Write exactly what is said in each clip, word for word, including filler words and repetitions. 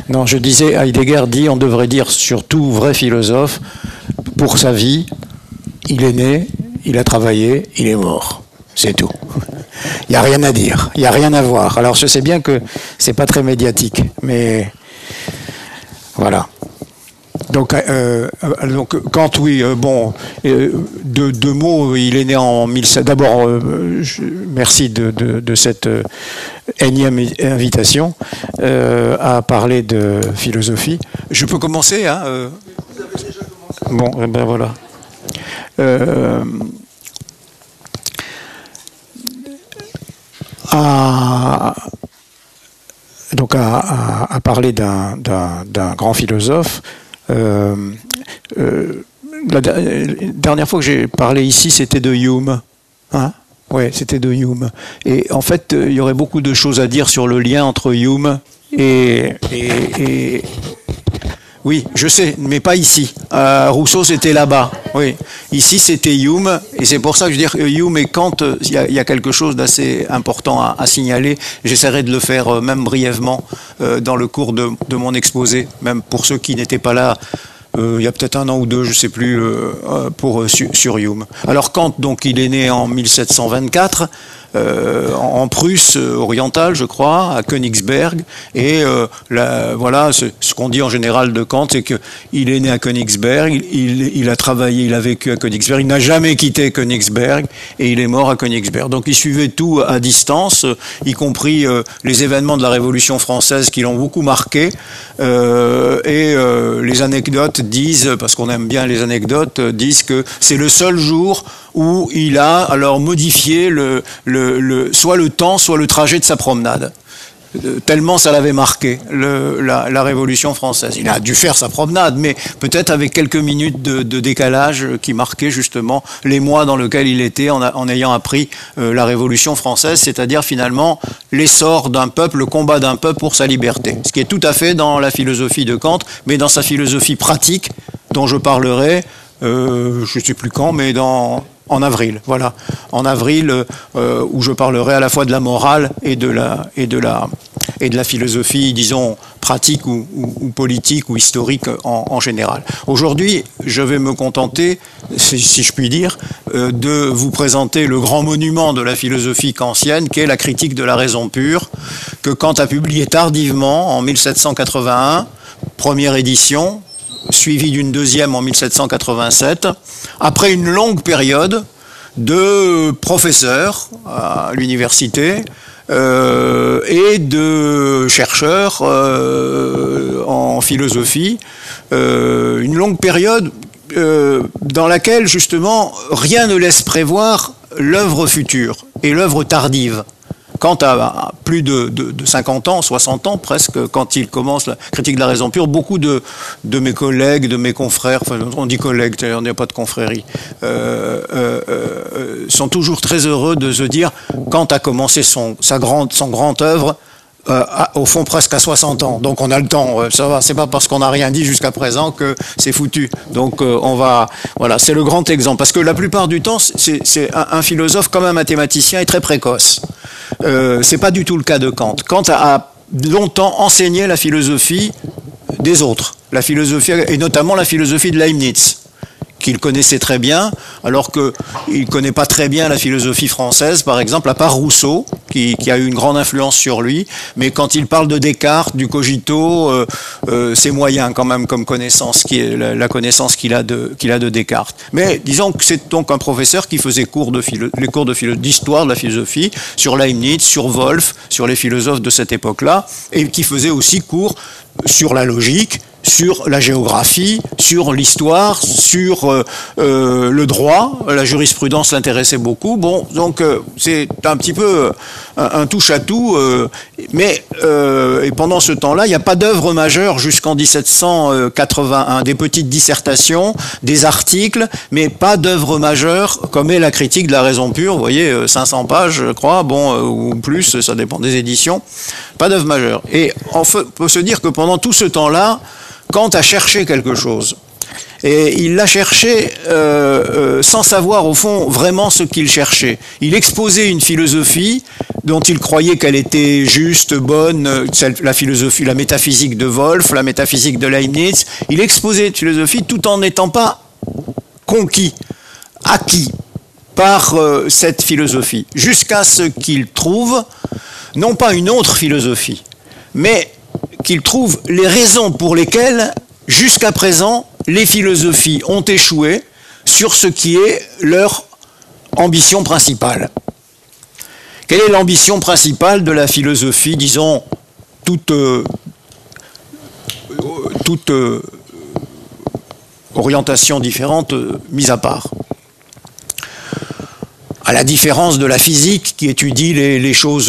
Non, je disais, Heidegger dit, on devrait dire sur tout vrai philosophe, pour sa vie, il est né, il a travaillé, il est mort. C'est tout. Il n'y a rien à dire, il n'y a rien à voir. Alors je sais bien que c'est pas très médiatique, mais voilà. Donc, euh, donc Kant, oui, euh, bon, euh, deux, deux mots, il est né en mille sept cents. D'abord, euh, je, merci de, de, de cette euh, énième invitation euh, à parler de philosophie. Je peux commencer, hein euh... Vous avez déjà commencé. Bon, eh ben voilà. Euh, à, donc à, à, à parler d'un, d'un, d'un grand philosophe. Euh, euh, la dernière fois que j'ai parlé ici, c'était de Hume. Hein? Ouais, c'était de Hume. Et en fait, il y aurait beaucoup de choses à dire sur le lien entre Hume et... et, et oui, je sais, mais pas ici. Euh, Rousseau, c'était là-bas. Oui, ici, c'était Hume, et c'est pour ça que je veux dire Hume et Kant, il y, y a quelque chose d'assez important à, à signaler. J'essaierai de le faire euh, même brièvement euh, dans le cours de, de mon exposé, même pour ceux qui n'étaient pas là. Euh, il y a peut-être un an ou deux, je ne sais plus, euh, pour, euh, sur, sur Hume. Alors Kant, donc, il est né en mille sept cent vingt-quatre. Euh, en Prusse orientale, je crois, à Königsberg, et euh, la, voilà, ce, ce qu'on dit en général de Kant, c'est qu'il est né à Königsberg, il, il, il a travaillé, il a vécu à Königsberg, il n'a jamais quitté Königsberg, et il est mort à Königsberg. Donc il suivait tout à distance, y compris euh, les événements de la Révolution française qui l'ont beaucoup marqué, euh, et euh, les anecdotes disent, parce qu'on aime bien les anecdotes, disent que c'est le seul jour où il a alors modifié le, le, le, soit le temps, soit le trajet de sa promenade. Tellement ça l'avait marqué, le, la, la Révolution française. Il a dû faire sa promenade, mais peut-être avec quelques minutes de, de décalage qui marquaient justement les mois dans lesquels il était en, a, en ayant appris euh, la Révolution française, c'est-à-dire finalement l'essor d'un peuple, le combat d'un peuple pour sa liberté. Ce qui est tout à fait dans la philosophie de Kant, mais dans sa philosophie pratique, dont je parlerai, euh, je ne sais plus quand, mais dans... En avril, voilà. En avril, euh, où je parlerai à la fois de la morale et de la, et de la, et de la philosophie, disons, pratique ou, ou, ou politique ou historique en, en général. Aujourd'hui, je vais me contenter, si, si je puis dire, euh, de vous présenter le grand monument de la philosophie kantienne, qui est la critique de la raison pure, que Kant a publié tardivement, en mille sept cent quatre-vingt-un, première édition, suivi d'une deuxième en mille sept cent quatre-vingt-sept, après une longue période de professeurs à l'université euh, et de chercheurs euh, en philosophie, euh, une longue période euh, dans laquelle justement rien ne laisse prévoir l'œuvre future et l'œuvre tardive. Kant a plus de, de, de cinquante ans, soixante ans presque, quand il commence la critique de la raison pure, beaucoup de, de mes collègues, de mes confrères, enfin on dit collègues, il n'y a pas de confrérie, euh, euh, euh, sont toujours très heureux de se dire, Kant a commencé son, sa grande, son grand œuvre, Euh, à, au fond presque à soixante ans, donc on a le temps, euh, ça va, c'est pas parce qu'on n'a rien dit jusqu'à présent que c'est foutu, donc euh, on va, voilà, c'est le grand exemple, parce que la plupart du temps, c'est, c'est un, un philosophe comme un mathématicien est très précoce, euh, c'est pas du tout le cas de Kant. Kant a, a longtemps enseigné la philosophie des autres, la philosophie, et notamment la philosophie de Leibniz, qu'il connaissait très bien, alors qu'il ne connaît pas très bien la philosophie française, par exemple, à part Rousseau, qui, qui a eu une grande influence sur lui, mais quand il parle de Descartes, du cogito, euh, euh, c'est moyen quand même comme connaissance, qui est la, la connaissance qu'il a, de, qu'il a de Descartes. Mais disons que c'est donc un professeur qui faisait cours de philo, les cours de philo, d'histoire de la philosophie, sur Leibniz, sur Wolff, sur les philosophes de cette époque-là, et qui faisait aussi cours sur la logique, sur la géographie, sur l'histoire, sur euh, euh, le droit. La jurisprudence l'intéressait beaucoup. Bon, donc euh, c'est un petit peu un, un touche-à-tout. Euh, mais euh, et pendant ce temps-là, il n'y a pas d'œuvre majeure jusqu'en dix-sept cent quatre-vingt-un. Des petites dissertations, des articles, mais pas d'œuvre majeure comme est la critique de la raison pure. Vous voyez, cinq cents pages, je crois, bon, euh, ou plus, ça dépend des éditions. Pas d'œuvre majeure. Et on peut se dire que pendant tout ce temps-là, Kant a cherché quelque chose. Et il l'a cherché euh, euh, sans savoir au fond vraiment ce qu'il cherchait. Il exposait une philosophie dont il croyait qu'elle était juste, bonne, la philosophie, la métaphysique de Wolff, la métaphysique de Leibniz. Il exposait une philosophie tout en n'étant pas conquis, acquis par euh, cette philosophie, jusqu'à ce qu'il trouve non pas une autre philosophie, mais qu'il trouve les raisons pour lesquelles, jusqu'à présent, les philosophies ont échoué sur ce qui est leur ambition principale. Quelle est l'ambition principale de la philosophie, disons, toute, euh, toute euh, orientation différente euh, mise à part? À la différence de la physique qui étudie les, les choses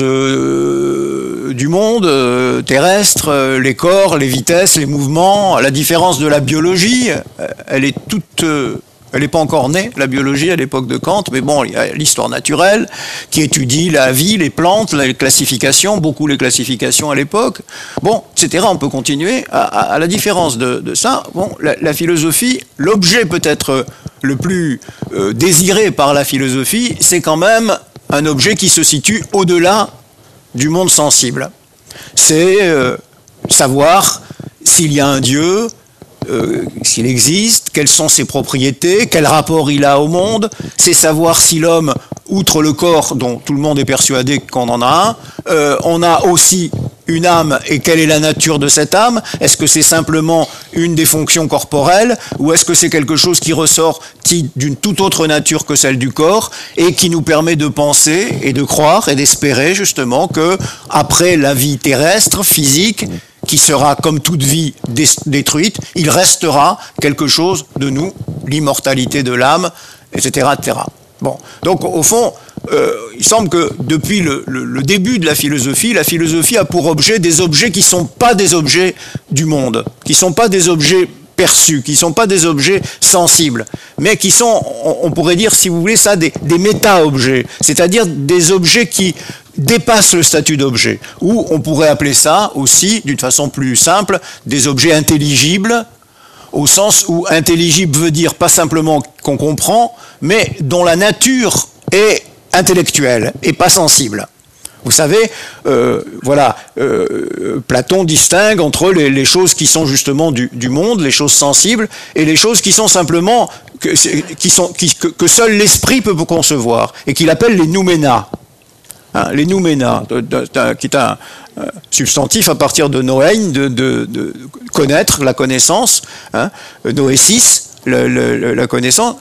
euh, du monde euh, terrestre, euh, les corps, les vitesses, les mouvements, à la différence de la biologie, euh, elle est toute, euh, elle n'est pas encore née, la biologie à l'époque de Kant, mais bon, il y a l'histoire naturelle qui étudie la vie, les plantes, les classifications, beaucoup les classifications à l'époque, bon, et cetera. On peut continuer. À, à, à la différence de, de ça, bon, la, la philosophie, l'objet peut-être le plus euh, désiré par la philosophie, c'est quand même un objet qui se situe au-delà du monde sensible. C'est euh, savoir s'il y a un Dieu, euh, s'il existe, quelles sont ses propriétés, quel rapport il a au monde, c'est savoir si l'homme, outre le corps dont tout le monde est persuadé qu'on en a un, euh, on a aussi une âme, et quelle est la nature de cette âme? Est-ce que c'est simplement une des fonctions corporelles, ou est-ce que c'est quelque chose qui ressort d'une toute autre nature que celle du corps, et qui nous permet de penser et de croire et d'espérer justement que après la vie terrestre, physique, qui sera comme toute vie détruite, il restera quelque chose de nous, l'immortalité de l'âme, et cetera, et cetera. Bon, donc au fond, euh, il semble que depuis le, le, le début de la philosophie, la philosophie a pour objet des objets qui ne sont pas des objets du monde, qui ne sont pas des objets perçus, qui ne sont pas des objets sensibles, mais qui sont, on, on pourrait dire, si vous voulez ça, des, des méta-objets, c'est-à-dire des objets qui dépassent le statut d'objet, ou on pourrait appeler ça aussi, d'une façon plus simple, des objets intelligibles, au sens où intelligible veut dire pas simplement qu'on comprend, mais dont la nature est intellectuelle et pas sensible. Vous savez, euh, voilà, euh, Platon distingue entre les, les choses qui sont justement du, du monde, les choses sensibles, et les choses qui sont simplement, que, qui sont, qui, que, que seul l'esprit peut concevoir, et qu'il appelle les noumena. Hein, les noumena, de, de, de, qui est un euh, substantif à partir de noein, de, de, de connaître, la connaissance, hein, noésis, le, le, la connaissance,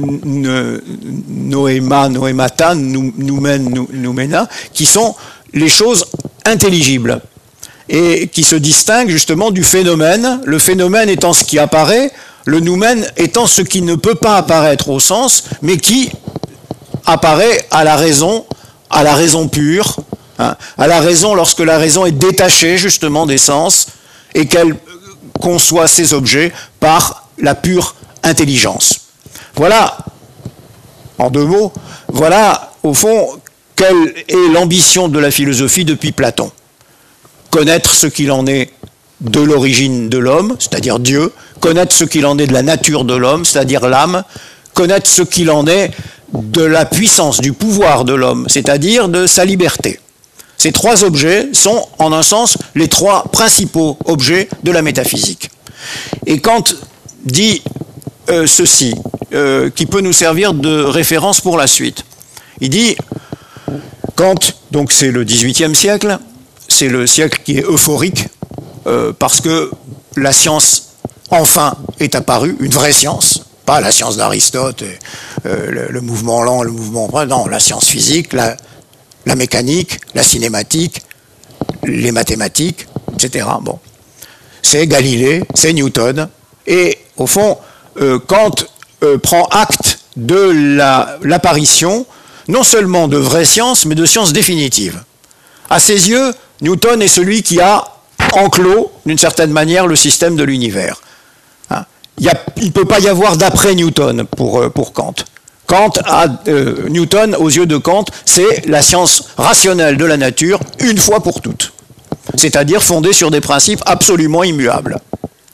noéma, noémata, noumen, noumena, qui sont les choses intelligibles et qui se distinguent justement du phénomène, le phénomène étant ce qui apparaît, le noumen étant ce qui ne peut pas apparaître au sens, mais qui apparaît à la raison, à la raison pure, hein, à la raison lorsque la raison est détachée justement des sens et qu'elle conçoit ces objets par la pure intelligence. Voilà, en deux mots, voilà au fond quelle est l'ambition de la philosophie depuis Platon. Connaître ce qu'il en est de l'origine de l'homme, c'est-à-dire Dieu, connaître ce qu'il en est de la nature de l'homme, c'est-à-dire l'âme, connaître ce qu'il en est de la puissance, du pouvoir de l'homme, c'est-à-dire de sa liberté. Ces trois objets sont, en un sens, les trois principaux objets de la métaphysique. Et Kant dit euh, ceci, euh, qui peut nous servir de référence pour la suite. Il dit, Kant, donc c'est le dix-huitième siècle, c'est le siècle qui est euphorique, euh, parce que la science, enfin, est apparue, une vraie science, pas la science d'Aristote, euh, le, le mouvement lent, le mouvement... Non, la science physique, la, la mécanique, la cinématique, les mathématiques, et cetera. Bon. C'est Galilée, c'est Newton, et au fond, euh, Kant euh, prend acte de la, l'apparition, non seulement de vraies sciences, mais de sciences définitives. À ses yeux, Newton est celui qui a enclos, d'une certaine manière, le système de l'univers. Hein? Il ne peut pas y avoir d'après Newton pour, pour Kant. Kant a, euh, Newton, aux yeux de Kant, c'est la science rationnelle de la nature, une fois pour toutes. C'est-à-dire fondée sur des principes absolument immuables.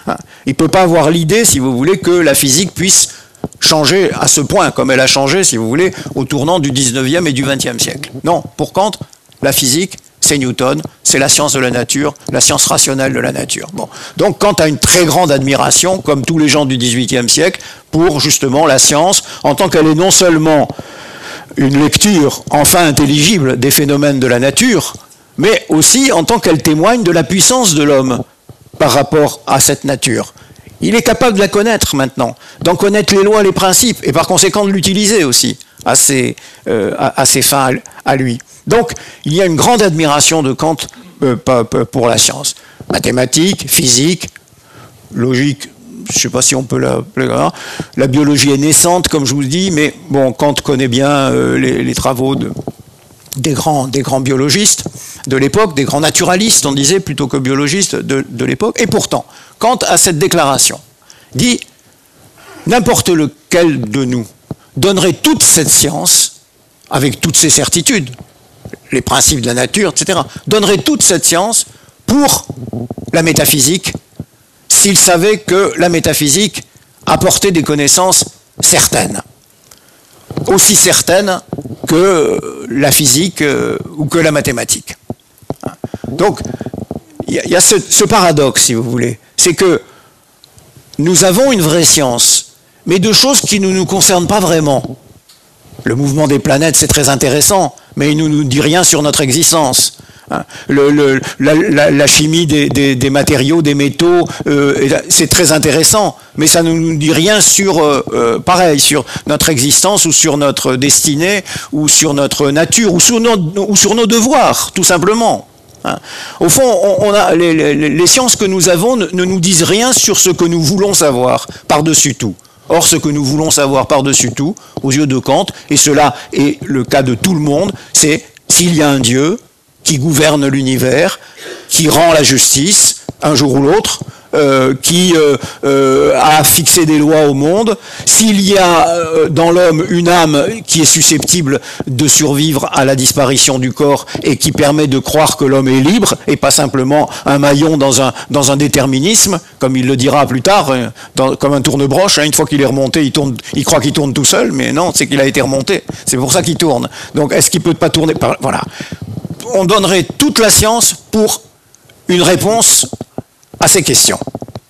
Il ne peut pas avoir l'idée, si vous voulez, que la physique puisse changer à ce point, comme elle a changé, si vous voulez, au tournant du dix-neuvième et du vingtième siècle. Non, pour Kant, la physique, c'est Newton, c'est la science de la nature, la science rationnelle de la nature. Bon. Donc Kant a une très grande admiration, comme tous les gens du dix-huitième siècle, pour justement la science, en tant qu'elle est non seulement une lecture enfin intelligible des phénomènes de la nature, mais aussi en tant qu'elle témoigne de la puissance de l'homme par rapport à cette nature. Il est capable de la connaître maintenant, d'en connaître les lois, les principes, et par conséquent de l'utiliser aussi à ses, euh, à, à ses fins à lui. Donc, il y a une grande admiration de Kant euh, pour la science. Mathématiques, physique, logique, je ne sais pas si on peut l'appeler, la biologie est naissante, comme je vous dis, mais bon, Kant connaît bien euh, les, les travaux de, des, grands, des grands biologistes de l'époque, des grands naturalistes, on disait, plutôt que biologistes de, de l'époque. Et pourtant, Kant a cette déclaration, dit « N'importe lequel de nous donnerait toute cette science, avec toutes ses certitudes, les principes de la nature, et cetera, donnerait toute cette science pour la métaphysique, s'il savait que la métaphysique apportait des connaissances certaines, aussi certaines que la physique euh, ou que la mathématique. » Donc, il y a, y a ce, ce paradoxe, si vous voulez, c'est que nous avons une vraie science, mais de choses qui ne nous concernent pas vraiment. Le mouvement des planètes, c'est très intéressant, mais il ne nous dit rien sur notre existence. Le, le, la, la, la chimie des, des, des matériaux, des métaux, euh, c'est très intéressant, mais ça ne nous dit rien sur, euh, pareil, sur notre existence ou sur notre destinée ou sur notre nature ou sur nos, ou sur nos devoirs, tout simplement. Au fond, on, on a, les, les, les sciences que nous avons ne, ne nous disent rien sur ce que nous voulons savoir, par-dessus tout. Or, ce que nous voulons savoir par-dessus tout, aux yeux de Kant, et cela est le cas de tout le monde, c'est s'il y a un Dieu qui gouverne l'univers, qui rend la justice, un jour ou l'autre, euh, qui euh, euh, a fixé des lois au monde, s'il y a euh, dans l'homme une âme qui est susceptible de survivre à la disparition du corps et qui permet de croire que l'homme est libre et pas simplement un maillon dans un, dans un déterminisme, comme il le dira plus tard, dans, comme un tourne-broche, hein, une fois qu'il est remonté, il, tourne, il croit qu'il tourne tout seul, mais non, c'est qu'il a été remonté, c'est pour ça qu'il tourne. Donc est-ce qu'il ne peut pas tourner par... Voilà. On donnerait toute la science pour une réponse à ces questions.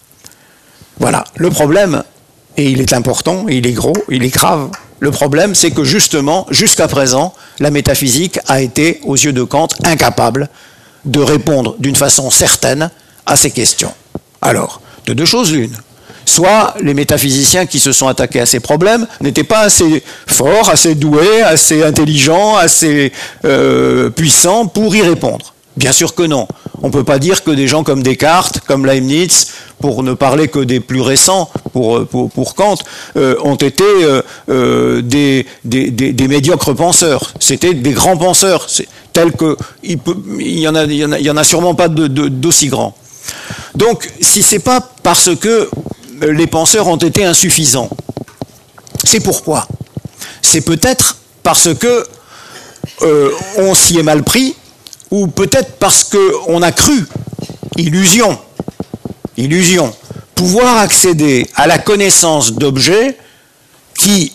Voilà. Le problème, et il est important, il est gros, il est grave, le problème, c'est que justement, jusqu'à présent, la métaphysique a été, aux yeux de Kant, incapable de répondre d'une façon certaine à ces questions. Alors, de deux choses l'une. Soit les métaphysiciens qui se sont attaqués à ces problèmes n'étaient pas assez forts, assez doués, assez intelligents, assez euh, puissants pour y répondre. Bien sûr que non. On ne peut pas dire que des gens comme Descartes, comme Leibniz, pour ne parler que des plus récents, pour, pour, pour Kant, euh, ont été euh, euh, des, des, des, des médiocres penseurs. C'était des grands penseurs, tels que il, peut, il y en a, il y en a, il y en a sûrement pas de, de, d'aussi grands. Donc, si c'est pas parce que les penseurs ont été insuffisants, c'est pourquoi. C'est peut-être parce que euh, on s'y est mal pris, ou peut-être parce qu'on a cru, illusion, illusion, pouvoir accéder à la connaissance d'objets qui,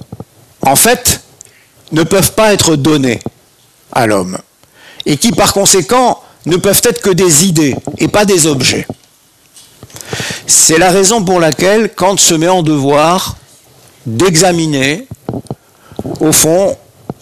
en fait, ne peuvent pas être donnés à l'homme, et qui, par conséquent, ne peuvent être que des idées, et pas des objets. C'est la raison pour laquelle Kant se met en devoir d'examiner, au fond,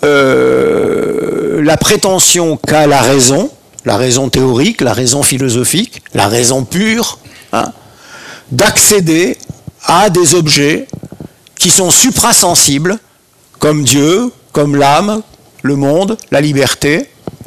euh, la prétention qu'a la raison, la raison théorique, la raison philosophique, la raison pure, hein, d'accéder à des objets qui sont suprasensibles, comme Dieu, comme l'âme, le monde, la liberté,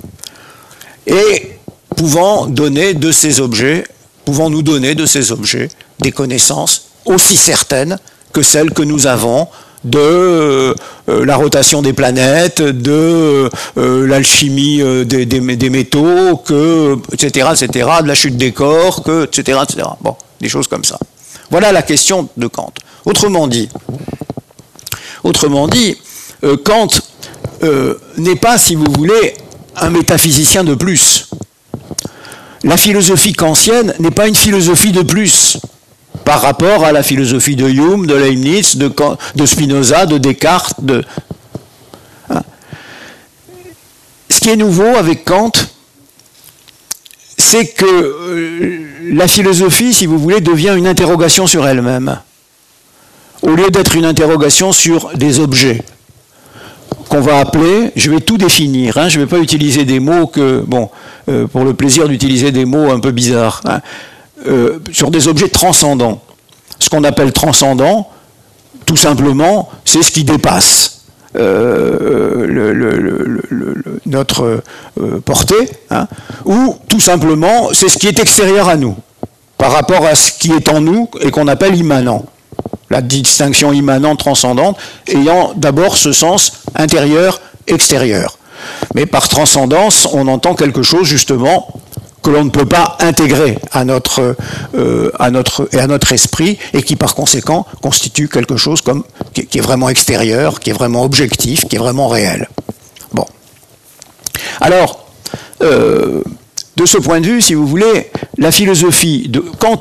et pouvant donner de ces objets, pouvant nous donner de ces objets des connaissances aussi certaines que celles que nous avons de euh, la rotation des planètes, de euh, l'alchimie euh, des, des, des métaux, que, et cetera, et cetera, de la chute des corps, que, et cetera, et cetera. Bon, des choses comme ça. Voilà la question de Kant. Autrement dit, autrement dit, euh, Kant euh, n'est pas, si vous voulez, un métaphysicien de plus. La philosophie kantienne n'est pas une philosophie de plus. par rapport à la philosophie de Hume, de Leibniz, de, de Spinoza, de Descartes. De... Hein. Ce qui est nouveau avec Kant, c'est que euh, la philosophie, si vous voulez, devient une interrogation sur elle-même, au lieu d'être une interrogation sur des objets qu'on va appeler, je vais tout définir, hein, je ne vais pas utiliser des mots que, bon, euh, pour le plaisir d'utiliser des mots un peu bizarres, hein, euh, sur des objets transcendants. Ce qu'on appelle transcendant, tout simplement, c'est ce qui dépasse Euh, le, le, le, le, notre euh, portée, hein, ou tout simplement c'est ce qui est extérieur à nous, par rapport à ce qui est en nous et qu'on appelle immanent. La distinction immanente transcendante ayant d'abord ce sens intérieur-extérieur. Mais par transcendance, on entend quelque chose justement que l'on ne peut pas intégrer à notre, euh, à notre, et à notre esprit, et qui par conséquent constitue quelque chose comme, qui, qui est vraiment extérieur, qui est vraiment objectif, qui est vraiment réel. Bon. Alors, euh, de ce point de vue, si vous voulez, la philosophie de Kant,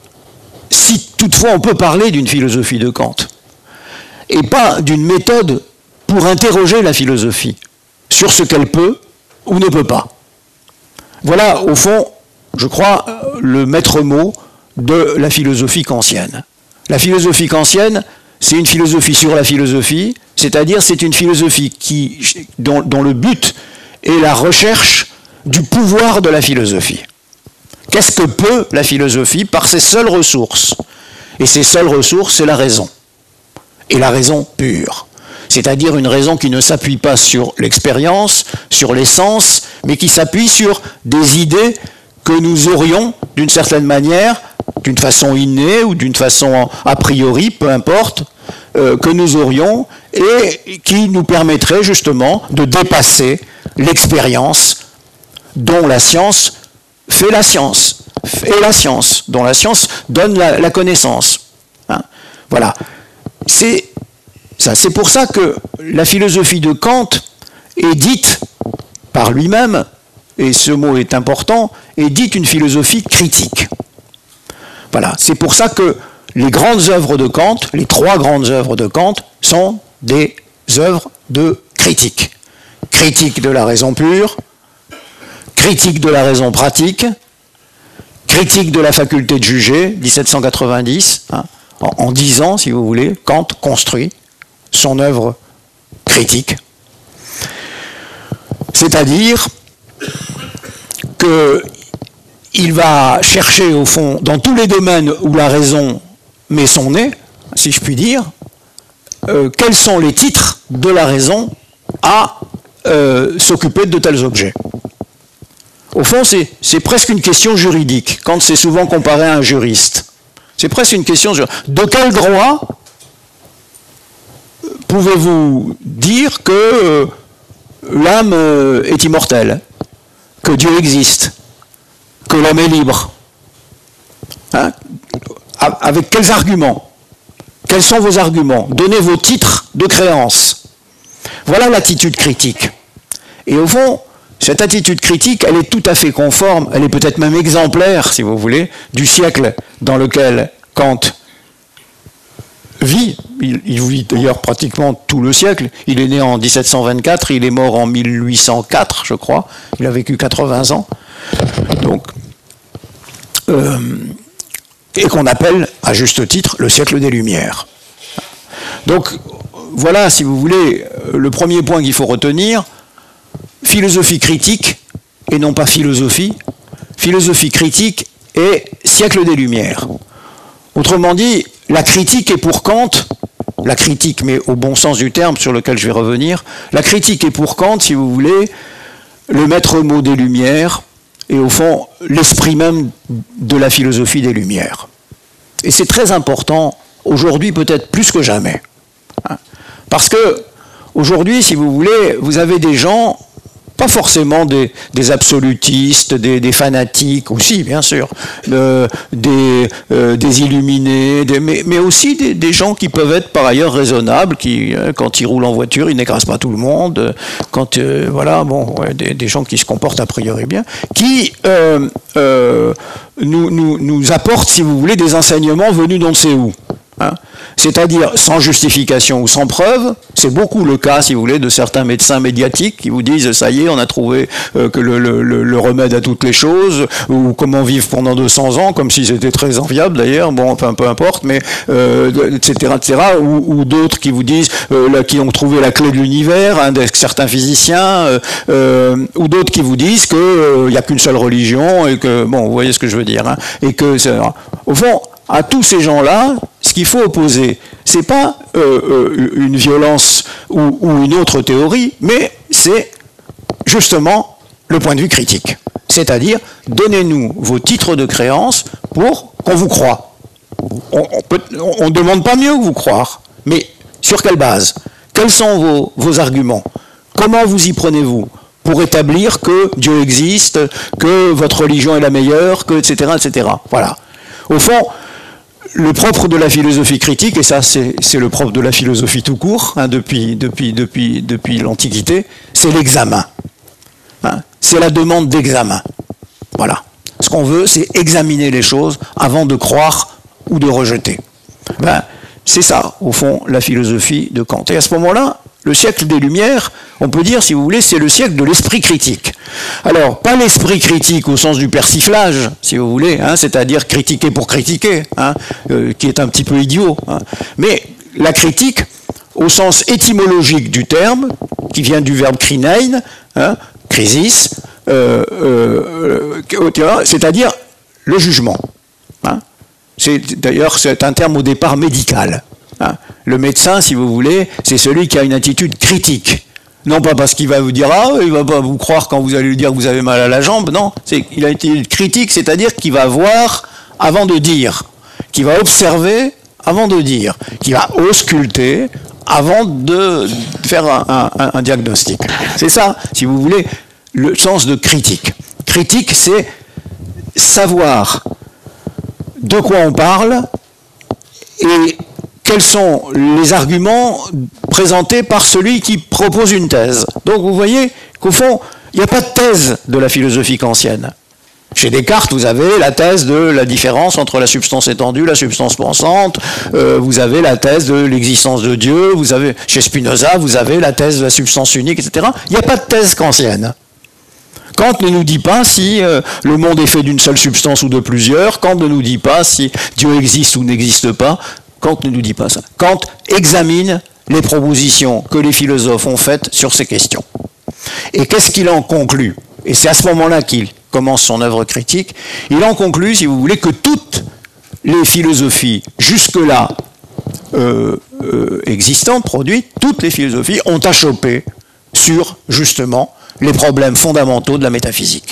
si toutefois on peut parler d'une philosophie de Kant, et pas d'une méthode pour interroger la philosophie sur ce qu'elle peut ou ne peut pas. Voilà, au fond, je crois, le maître mot de la philosophie kantienne. La philosophie kantienne, c'est une philosophie sur la philosophie, c'est-à-dire c'est une philosophie qui, dont, dont le but est la recherche du pouvoir de la philosophie. Qu'est-ce que peut la philosophie par ses seules ressources? Et ces seules ressources, c'est la raison. Et la raison pure. C'est-à-dire une raison qui ne s'appuie pas sur l'expérience, sur les sens, mais qui s'appuie sur des idées que nous aurions, d'une certaine manière, d'une façon innée ou d'une façon a priori, peu importe, euh, que nous aurions, et qui nous permettraient justement de dépasser l'expérience dont la science fait la science, fait la science, dont la science donne la, la connaissance. Hein, voilà. C'est ça, c'est pour ça que la philosophie de Kant est dite par lui-même, et ce mot est important, est dite une philosophie critique. Voilà, c'est pour ça que les grandes œuvres de Kant, les trois grandes œuvres de Kant, sont des œuvres de critique. Critique de la raison pure, critique de la raison pratique, critique de la faculté de juger, dix-sept cent quatre-vingt-dix, hein, en, en dix ans, si vous voulez, Kant construit son œuvre critique. C'est-à-dire qu'il va chercher, au fond, dans tous les domaines où la raison met son nez, si je puis dire, euh, quels sont les titres de la raison à euh, s'occuper de tels objets. Au fond, c'est presque une question juridique, quand c'est souvent comparé à un juriste. C'est presque une question juridique. De quel droit pouvez-vous dire que euh, l'âme euh, est immortelle, que Dieu existe, que l'homme est libre? Hein? Avec quels arguments? Quels sont vos arguments? Donnez vos titres de créance. Voilà l'attitude critique. Et au fond, cette attitude critique, elle est tout à fait conforme, elle est peut-être même exemplaire, si vous voulez, du siècle dans lequel Kant vit. Il, il vit d'ailleurs pratiquement tout le siècle. Il est né en dix-sept cent vingt-quatre, il est mort en mille huit cent quatre, je crois. Il a vécu quatre-vingts ans. Donc, euh, et qu'on appelle, à juste titre, le siècle des Lumières. Donc, voilà, si vous voulez, le premier point qu'il faut retenir, philosophie critique, et non pas philosophie, philosophie critique et siècle des Lumières. Autrement dit, la critique est pour Kant, la critique, mais au bon sens du terme, sur lequel je vais revenir, la critique est pour Kant, si vous voulez, le maître mot des Lumières, et au fond, l'esprit même de la philosophie des Lumières. Et c'est très important, aujourd'hui peut-être plus que jamais. Parce que, aujourd'hui, si vous voulez, vous avez des gens Pas forcément des, des absolutistes, des, des fanatiques aussi, bien sûr, euh, des, euh, des illuminés, des, mais, mais aussi des, des gens qui peuvent être par ailleurs raisonnables, qui, euh, quand ils roulent en voiture, ils n'écrasent pas tout le monde, quand, euh, voilà, bon, ouais, des, des gens qui se comportent a priori bien, qui euh, euh, nous, nous, nous apportent, si vous voulez, des enseignements venus d'on ne sait où. Hein, c'est-à-dire sans justification ou sans preuve. C'est beaucoup le cas, si vous voulez, de certains médecins médiatiques qui vous disent ça y est, on a trouvé euh, que le, le, le remède à toutes les choses, ou comment vivre pendant deux cents ans, comme si c'était très enviable d'ailleurs, bon, enfin peu importe, mais euh, et cetera, et cetera, ou, ou d'autres qui vous disent euh, là, qui ont trouvé la clé de l'univers, hein, certains physiciens, euh, euh, ou d'autres qui vous disent qu'il n'y euh, a qu'une seule religion et que bon, vous voyez ce que je veux dire, hein, et que au fond, à tous ces gens-là, ce qu'il faut opposer, c'est pas euh, euh, une violence ou, ou une autre théorie, mais c'est justement le point de vue critique. C'est-à-dire, donnez-nous vos titres de créance pour qu'on vous croie. On ne demande pas mieux que vous croire, mais sur quelle base? Quels sont vos, vos arguments? Comment vous y prenez-vous pour établir que Dieu existe, que votre religion est la meilleure, que et cetera, et cetera. Voilà. Au fond, le propre de la philosophie critique, et ça c'est, c'est le propre de la philosophie tout court, hein, depuis, depuis, depuis, depuis l'Antiquité, c'est l'examen. Hein, c'est la demande d'examen. Voilà. Ce qu'on veut, c'est examiner les choses avant de croire ou de rejeter. Ben, c'est ça, au fond, la philosophie de Kant. Et à ce moment-là, le siècle des Lumières, on peut dire, si vous voulez, c'est le siècle de l'esprit critique. Alors, pas l'esprit critique au sens du persiflage, si vous voulez, hein, c'est-à-dire critiquer pour critiquer, hein, euh, qui est un petit peu idiot, hein, mais la critique au sens étymologique du terme, qui vient du verbe krinein, hein, krisis, euh, euh, euh, c'est-à-dire le jugement. Hein. C'est, d'ailleurs, c'est un terme au départ médical. Hein. Le médecin, si vous voulez, c'est celui qui a une attitude critique. Non pas parce qu'il va vous dire « Ah, il va pas vous croire quand vous allez lui dire que vous avez mal à la jambe », non. C'est, il a une attitude critique, c'est-à-dire qu'il va voir avant de dire, qu'il va observer avant de dire, qu'il va ausculter avant de faire un, un, un diagnostic. C'est ça, si vous voulez, le sens de critique. Critique, c'est savoir de quoi on parle et quels sont les arguments présentés par celui qui propose une thèse. Donc vous voyez qu'au fond, il n'y a pas de thèse de la philosophie kantienne. Chez Descartes, vous avez la thèse de la différence entre la substance étendue et la substance pensante, euh, vous avez la thèse de l'existence de Dieu, vous avez, chez Spinoza, vous avez la thèse de la substance unique, et cetera. Il n'y a pas de thèse kantienne. Kant ne nous dit pas si euh, le monde est fait d'une seule substance ou de plusieurs, Kant ne nous dit pas si Dieu existe ou n'existe pas, Kant ne nous dit pas ça. Kant examine les propositions que les philosophes ont faites sur ces questions. Et qu'est-ce qu'il en conclut? Et c'est à ce moment-là qu'il commence son œuvre critique. Il en conclut, si vous voulez, que toutes les philosophies jusque-là euh, euh, existantes, produites, toutes les philosophies ont achoppé sur, justement, les problèmes fondamentaux de la métaphysique.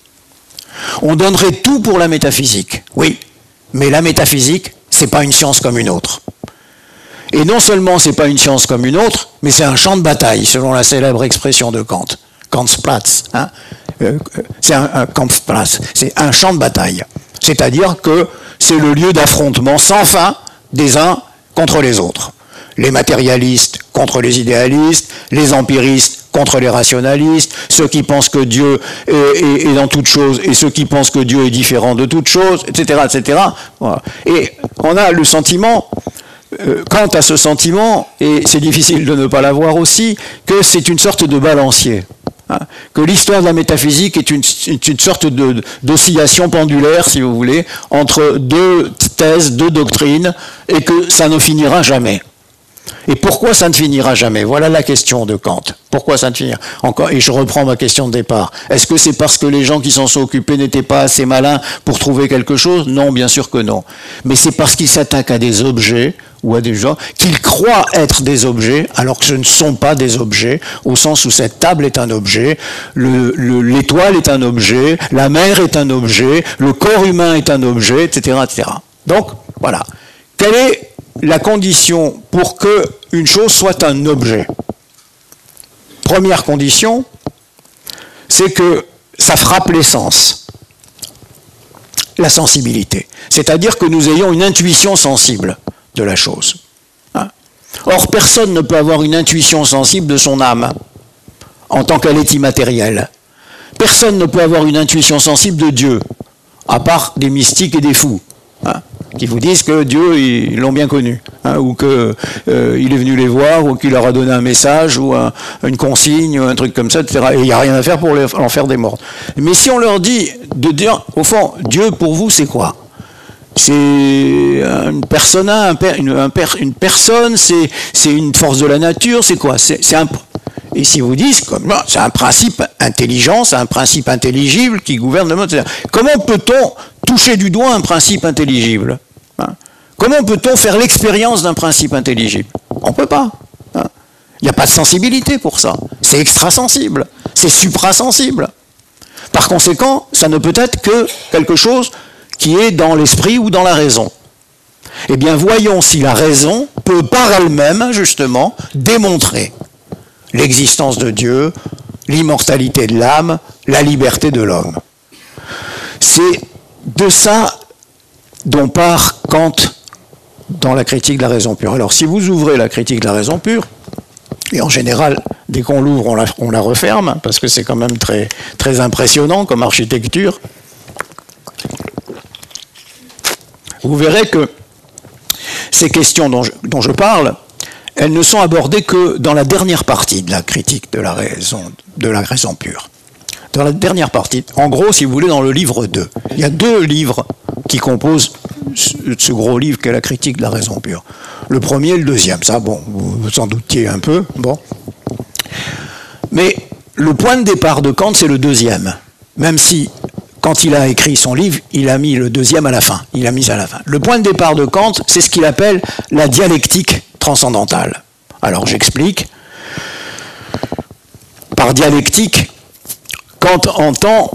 On donnerait tout pour la métaphysique, oui, mais la métaphysique, c'est pas une science comme une autre. Et non seulement c'est pas une science comme une autre, mais c'est un champ de bataille, selon la célèbre expression de Kant. Kampfplatz, hein. euh, c'est un, un Kampfplatz, c'est un champ de bataille. C'est-à-dire que c'est le lieu d'affrontement sans fin des uns contre les autres. Les matérialistes contre les idéalistes, les empiristes contre les rationalistes, ceux qui pensent que Dieu est, est, est dans toute chose et ceux qui pensent que Dieu est différent de toute chose, et cetera, et cetera. Voilà. Et on a le sentiment, euh, quant à ce sentiment, et c'est difficile de ne pas l'avoir aussi, que c'est une sorte de balancier. Hein, que l'histoire de la métaphysique est une, une sorte de, d'oscillation pendulaire, si vous voulez, entre deux thèses, deux doctrines, et que ça ne finira jamais. Et pourquoi ça ne finira jamais? Voilà la question de Kant. Pourquoi ça ne finira encore? Et je reprends ma question de départ. Est-ce que c'est parce que les gens qui s'en sont occupés n'étaient pas assez malins pour trouver quelque chose? Non, bien sûr que non. Mais c'est parce qu'ils s'attaquent à des objets ou à des gens qu'ils croient être des objets, alors que ce ne sont pas des objets, au sens où cette table est un objet, le, le, l'étoile est un objet, la mer est un objet, le corps humain est un objet, et cetera, et cetera. Donc, voilà. Quelle est la condition pour qu'une chose soit un objet? Première condition, c'est que ça frappe l'essence, la sensibilité. C'est-à-dire que nous ayons une intuition sensible de la chose. Hein? Or, personne ne peut avoir une intuition sensible de son âme, en tant qu'elle est immatérielle. Personne ne peut avoir une intuition sensible de Dieu, à part des mystiques et des fous, hein, qui vous disent que Dieu, ils l'ont bien connu, hein, ou qu'il euh, est venu les voir, ou qu'il leur a donné un message, ou un, une consigne, ou un truc comme ça, et cetera. Et il n'y a rien à faire pour les, en faire des morts. Mais si on leur dit de dire, au fond, Dieu pour vous, c'est quoi? C'est une persona, un per, une, un per, une personne, c'est une force de la nature, c'est quoi? C'est un... Et si vous dites, comme c'est un principe intelligent, c'est un principe intelligible qui gouverne le monde. Comment peut-on toucher du doigt un principe intelligible, hein? Comment peut-on faire l'expérience d'un principe intelligible? On ne peut pas. Hein? Il n'y a pas de sensibilité pour ça. C'est extrasensible, c'est suprasensible. Par conséquent, ça ne peut être que quelque chose qui est dans l'esprit ou dans la raison. Eh bien, voyons si la raison peut par elle-même, justement, démontrer l'existence de Dieu, l'immortalité de l'âme, la liberté de l'homme. C'est de ça dont part Kant dans la critique de la raison pure. Alors, si vous ouvrez la critique de la raison pure, et en général, dès qu'on l'ouvre, on la, on la referme, parce que c'est quand même très, très impressionnant comme architecture, vous verrez que ces questions dont je, dont je parle, elles ne sont abordées que dans la dernière partie de la critique de la raison, de la raison pure. Dans la dernière partie, en gros, si vous voulez, dans le livre deux. Il y a deux livres qui composent ce, ce gros livre qu'est la critique de la raison pure. Le premier et le deuxième, ça, bon, vous vous en doutiez un peu, bon. Mais le point de départ de Kant, c'est le deuxième. Même si, quand il a écrit son livre, il a mis le deuxième à la fin. Il a mis ça à la fin. Le point de départ de Kant, c'est ce qu'il appelle la dialectique transcendantale. Alors j'explique. Par dialectique, Kant entend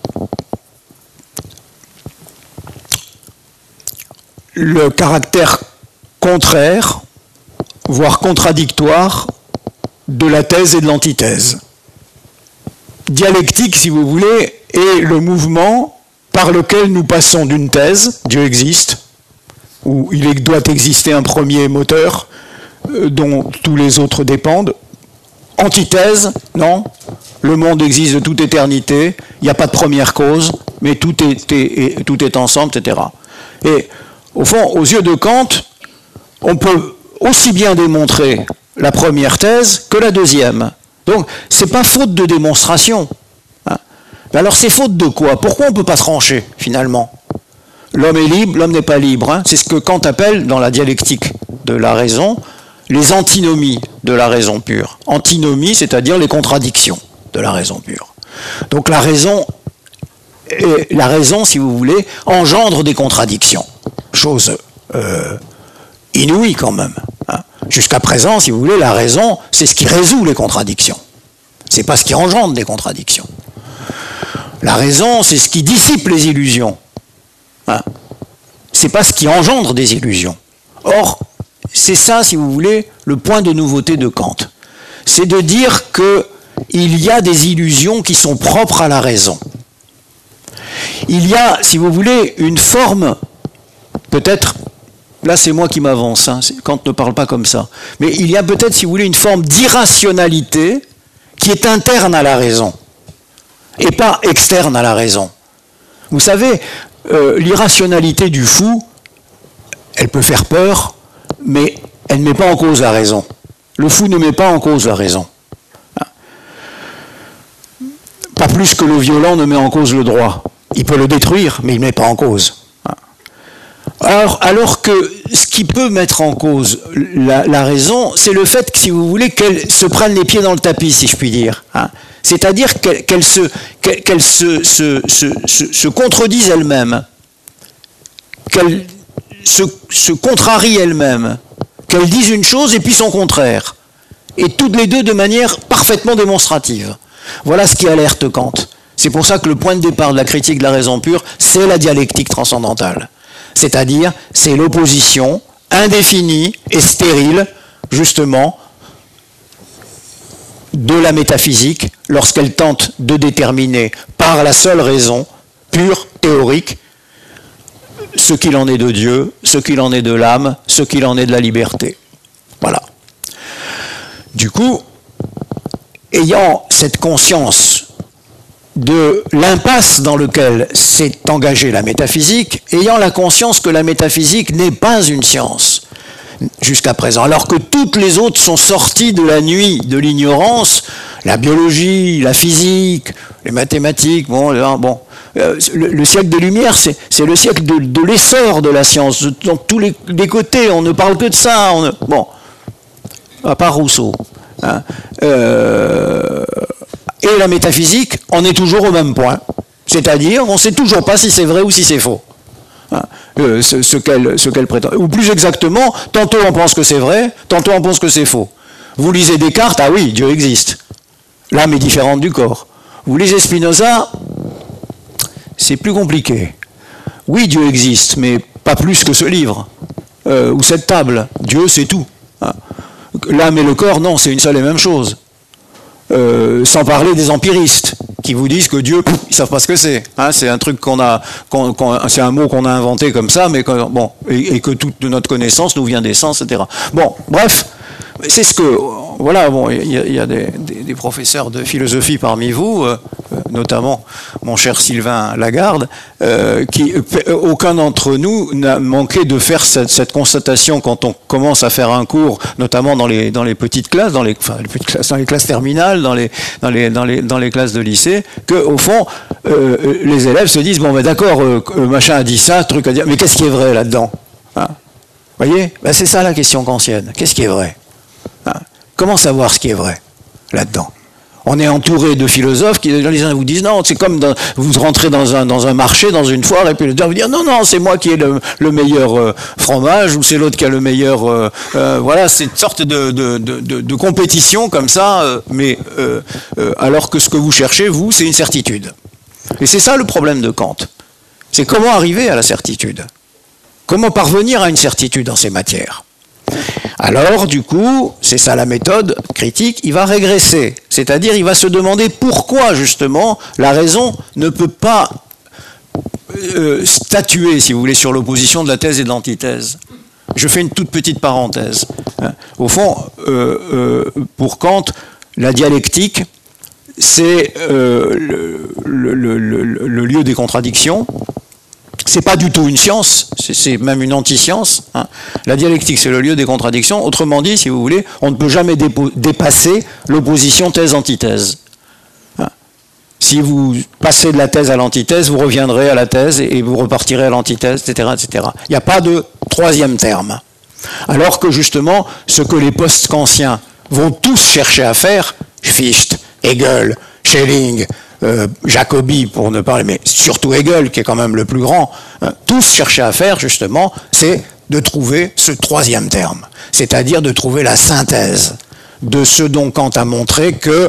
le caractère contraire, voire contradictoire, de la thèse et de l'antithèse. Dialectique, si vous voulez, est le mouvement par lequel nous passons d'une thèse, Dieu existe, où il doit exister un premier moteur dont tous les autres dépendent. Antithèse, non, le monde existe de toute éternité, il n'y a pas de première cause, mais tout est, est, tout est ensemble, et cetera. Et au fond, aux yeux de Kant, on peut aussi bien démontrer la première thèse que la deuxième. Donc, ce n'est pas faute de démonstration. Hein. Alors, c'est faute de quoi? Pourquoi on ne peut pas trancher, finalement? L'homme est libre, l'homme n'est pas libre. Hein. C'est ce que Kant appelle, dans la dialectique de la raison, les antinomies de la raison pure. Antinomies, c'est-à-dire les contradictions de la raison pure. Donc la raison, et la raison, si vous voulez, engendre des contradictions. Chose euh, inouïe quand même. Hein. Jusqu'à présent, si vous voulez, la raison, c'est ce qui résout les contradictions. C'est pas ce qui engendre des contradictions. La raison, c'est ce qui dissipe les illusions. Hein. C'est pas ce qui engendre des illusions. Or, c'est ça, si vous voulez, le point de nouveauté de Kant. C'est de dire qu'il y a des illusions qui sont propres à la raison. Il y a, si vous voulez, une forme, peut-être, là c'est moi qui m'avance, hein, Kant ne parle pas comme ça, mais il y a peut-être, si vous voulez, une forme d'irrationalité qui est interne à la raison, et pas externe à la raison. Vous savez, euh, l'irrationalité du fou, elle peut faire peur, mais elle ne met pas en cause la raison. Le fou ne met pas en cause la raison. Pas plus que le violent ne met en cause le droit. Il peut le détruire, mais il ne met pas en cause. Alors, alors que ce qui peut mettre en cause la, la raison, c'est le fait que, si vous voulez, qu'elle se prenne les pieds dans le tapis, si je puis dire. Hein. C'est-à-dire qu'elle qu'elle se, qu'elle, qu'elle se, se, se, se, se contredise elle-même, qu'elle se, se contrarie elle-même, qu'elle dise une chose et puis son contraire, et toutes les deux de manière parfaitement démonstrative. Voilà ce qui alerte Kant. C'est pour ça que le point de départ de la critique de la raison pure, c'est la dialectique transcendantale. C'est-à-dire, c'est l'opposition indéfinie et stérile, justement, de la métaphysique lorsqu'elle tente de déterminer par la seule raison pure, théorique, ce qu'il en est de Dieu, ce qu'il en est de l'âme, ce qu'il en est de la liberté. Voilà. Du coup, ayant cette conscience de l'impasse dans laquelle s'est engagée la métaphysique, ayant la conscience que la métaphysique n'est pas une science jusqu'à présent, alors que toutes les autres sont sorties de la nuit de l'ignorance, la biologie, la physique, les mathématiques, bon, bon. Le, le siècle des Lumières, c'est, c'est le siècle de, de l'essor de la science. Donc tous les, les côtés, on ne parle que de ça. On ne, bon, à part Rousseau. Hein. Euh, et la métaphysique, on est toujours au même point. C'est-à-dire, on ne sait toujours pas si c'est vrai ou si c'est faux. Hein. Euh, ce, ce, qu'elle, ce qu'elle prétend. Ou plus exactement, tantôt on pense que c'est vrai, tantôt on pense que c'est faux. Vous lisez Descartes, ah oui, Dieu existe. L'âme est différente du corps. Vous lisez Spinoza, c'est plus compliqué. Oui, Dieu existe, mais pas plus que ce livre, euh, ou cette table. Dieu, c'est tout. Hein. L'âme et le corps, non, c'est une seule et même chose. Euh, sans parler des empiristes, qui vous disent que Dieu, pouf, ils ne savent pas ce que c'est. Hein, c'est un truc qu'on a, qu'on, qu'on, c'est un mot qu'on a inventé comme ça, mais que, bon, et, et que toute notre connaissance nous vient des sens, et cetera. Bon, bref, c'est ce que, voilà, bon, il y a, y a des, des, des professeurs de philosophie parmi vous, euh, notamment mon cher Sylvain Lagarde, euh, qui, euh, aucun d'entre nous n'a manqué de faire cette, cette constatation quand on commence à faire un cours, notamment dans les, dans les petites classes, dans les, enfin, les petites classes, dans les classes terminales, dans les, dans les, dans les, dans les classes de lycée, que au fond, euh, les élèves se disent, bon, ben d'accord, euh, machin a dit ça, truc à dire, mais qu'est-ce qui est vrai là-dedans? Hein? Vous voyez? Ben, c'est ça la question kantienne. Qu'est-ce qui est vrai? Hein? Comment savoir ce qui est vrai là-dedans? On est entouré de philosophes qui les uns vous disent non, c'est comme dans, vous rentrez dans un, dans un marché, dans une foire, et puis le deux vous dire non, non, c'est moi qui ai le, le meilleur euh, fromage, ou c'est l'autre qui a le meilleur. Euh, euh, voilà, c'est une sorte de, de, de, de, de compétition comme ça, euh, mais euh, euh, alors que ce que vous cherchez, vous, c'est une certitude. Et c'est ça le problème de Kant. C'est comment arriver à la certitude. Comment parvenir à une certitude dans ces matières. Alors, du coup, c'est ça la méthode critique, il va régresser. C'est-à-dire, il va se demander pourquoi, justement, la raison ne peut pas euh, statuer, si vous voulez, sur l'opposition de la thèse et de l'antithèse. Je fais une toute petite parenthèse. Au fond, euh, euh, pour Kant, la dialectique, c'est euh, le, le, le, le lieu des contradictions. C'est pas du tout une science, c'est même une anti-science. Hein. La dialectique, c'est le lieu des contradictions. Autrement dit, si vous voulez, on ne peut jamais dépasser l'opposition thèse-antithèse. Hein. Si vous passez de la thèse à l'antithèse, vous reviendrez à la thèse et vous repartirez à l'antithèse, et cetera, et cetera. Il n'y a pas de troisième terme. Alors que justement, ce que les post-kantiens vont tous chercher à faire, Fichte, Hegel, Schelling, Euh, Jacobi, pour ne parler, mais surtout Hegel, qui est quand même le plus grand, hein, tous cherchaient à faire, justement, c'est de trouver ce troisième terme, c'est-à-dire de trouver la synthèse de ce dont Kant a montré que,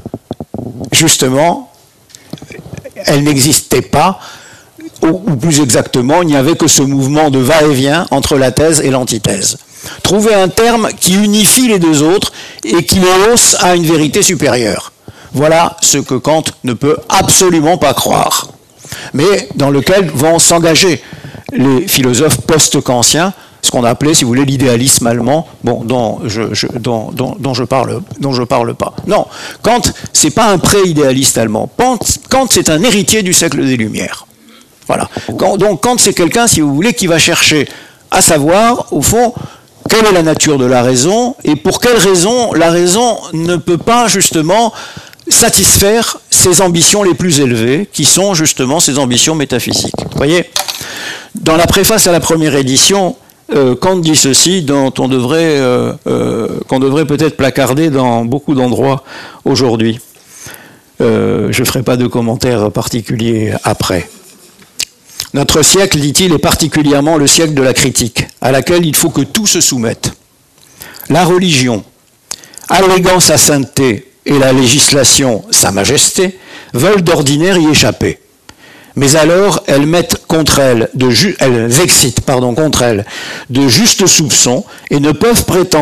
justement, elle n'existait pas, ou, ou plus exactement, il n'y avait que ce mouvement de va-et-vient entre la thèse et l'antithèse. Trouver un terme qui unifie les deux autres et qui les hausse à une vérité supérieure. Voilà ce que Kant ne peut absolument pas croire, mais dans lequel vont s'engager les philosophes post-kantiens, ce qu'on a appelé, si vous voulez, l'idéalisme allemand, bon, dont je, je, dont, dont, dont je parle, dont je parle pas. Non, Kant, c'est pas un pré-idéaliste allemand. Kant, Kant, c'est un héritier du siècle des Lumières. Voilà. Donc Kant, c'est quelqu'un, si vous voulez, qui va chercher à savoir, au fond, quelle est la nature de la raison et pour quelle raison la raison ne peut pas justement satisfaire ses ambitions les plus élevées, qui sont justement ses ambitions métaphysiques. Vous voyez, dans la préface à la première édition, euh, Kant dit ceci, dont on devrait, euh, euh, qu'on devrait peut-être placarder dans beaucoup d'endroits aujourd'hui. Euh, je ne ferai pas de commentaires particuliers après. Notre siècle, dit-il, est particulièrement le siècle de la critique, à laquelle il faut que tout se soumette. La religion, alléguant sa sainteté, et la législation, sa majesté, veulent d'ordinaire y échapper. Mais alors, elles mettent contre elles, de ju- elles excitent pardon, contre elles de justes soupçons et ne peuvent prétendre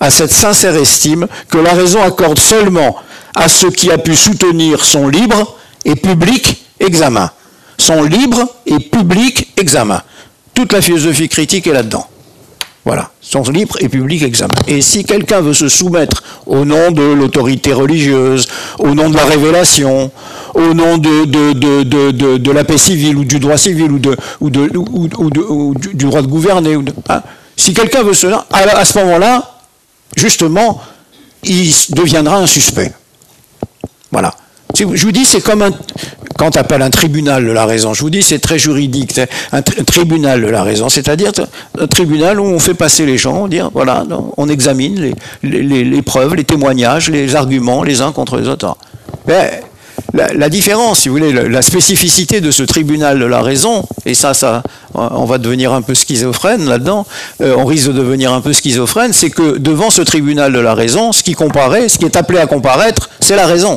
à cette sincère estime que la raison accorde seulement à ce qui a pu soutenir son libre et public examen. Son libre et public examen. Toute la philosophie critique est là-dedans. Voilà, son libre et public examen. Et si quelqu'un veut se soumettre au nom de l'autorité religieuse, au nom de la révélation, au nom de, de, de, de, de, de la paix civile ou du droit civil ou, de, ou, de, ou, ou, de, ou du, du droit de gouverner, ou de, hein, si quelqu'un veut cela, à, à ce moment-là, justement, il deviendra un suspect. Voilà. Je vous dis, c'est comme un, quand on appelle un tribunal de la raison, je vous dis, c'est très juridique, c'est un, un tribunal de la raison, c'est-à-dire un tribunal où on fait passer les gens, on dit, voilà, on examine les, les, les preuves, les témoignages, les arguments, les uns contre les autres. Mais la, la différence, si vous voulez, la spécificité de ce tribunal de la raison, et ça, ça, on va devenir un peu schizophrène là-dedans, euh, on risque de devenir un peu schizophrène, c'est que devant ce tribunal de la raison, ce qui comparaît, ce qui est appelé à comparaître, c'est la raison.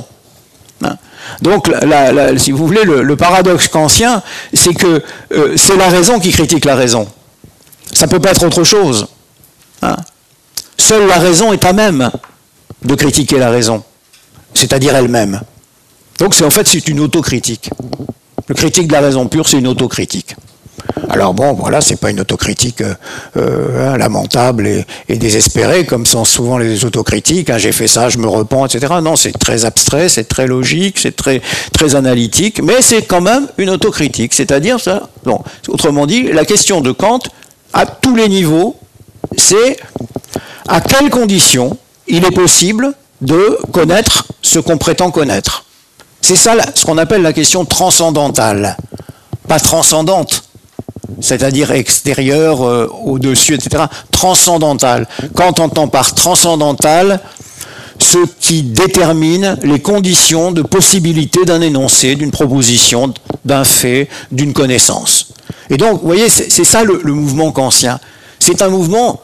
Donc, la, la, si vous voulez, le, le paradoxe kantien, c'est que euh, c'est la raison qui critique la raison. Ça ne peut pas être autre chose. Hein. Seule la raison est à même de critiquer la raison, c'est-à-dire elle-même. Donc, c'est en fait, c'est une autocritique. Le critique de la raison pure, c'est une autocritique. Alors bon, voilà, c'est pas une autocritique euh, euh, lamentable et, et désespérée, comme sont souvent les autocritiques, hein, j'ai fait ça, je me repens, et cetera. Non, c'est très abstrait, c'est très logique, c'est très, très analytique, mais c'est quand même une autocritique, c'est-à-dire, ça, bon, autrement dit, la question de Kant, à tous les niveaux, c'est à quelles conditions il est possible de connaître ce qu'on prétend connaître. C'est ça ce qu'on appelle la question transcendantale, pas transcendante, c'est-à-dire extérieur, euh, au-dessus, et cetera, transcendantal. Quand on entend par transcendantal, ce qui détermine les conditions de possibilité d'un énoncé, d'une proposition, d'un fait, d'une connaissance. Et donc, vous voyez, c'est ça le, le mouvement kantien. C'est un mouvement,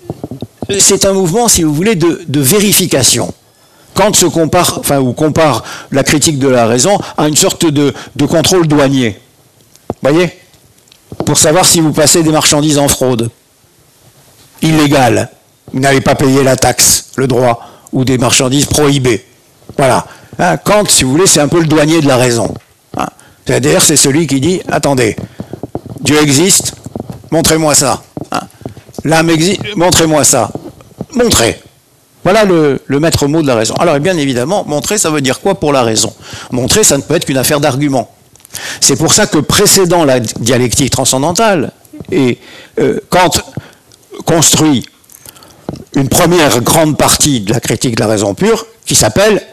c'est un mouvement, si vous voulez, de, de vérification. Kant se compare, enfin, ou compare la critique de la raison à une sorte de, de contrôle douanier. Vous voyez ? Pour savoir si vous passez des marchandises en fraude, illégales, vous n'allez pas payer la taxe, le droit, ou des marchandises prohibées. Voilà. Hein, Kant, si vous voulez, c'est un peu le douanier de la raison. Hein. C'est-à-dire, c'est celui qui dit, attendez, Dieu existe, montrez-moi ça. Hein. L'âme existe, montrez-moi ça. Montrez. Voilà le, le maître mot de la raison. Alors, bien évidemment, montrer, ça veut dire quoi pour la raison? Montrer, ça ne peut être qu'une affaire d'argument. C'est pour ça que précédant la dialectique transcendantale, et euh, Kant construit une première grande partie de la critique de la raison pure qui s'appelle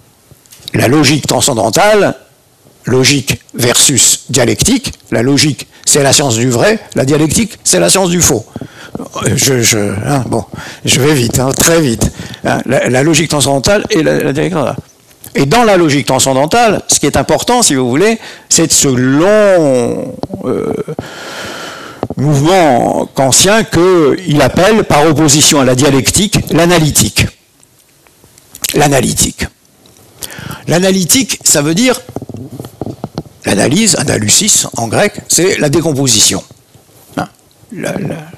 la logique transcendantale, logique versus dialectique. La logique, c'est la science du vrai, la dialectique, c'est la science du faux. Je, je, hein, bon, je vais vite, hein, très vite. Hein, la, la logique transcendantale et la, la dialectique. Et dans la logique transcendantale, ce qui est important, si vous voulez, c'est ce long euh, mouvement kantien qu'il appelle, par opposition à la dialectique, l'analytique. L'analytique. L'analytique, ça veut dire, l'analyse, analysis en grec, c'est la décomposition. La, la,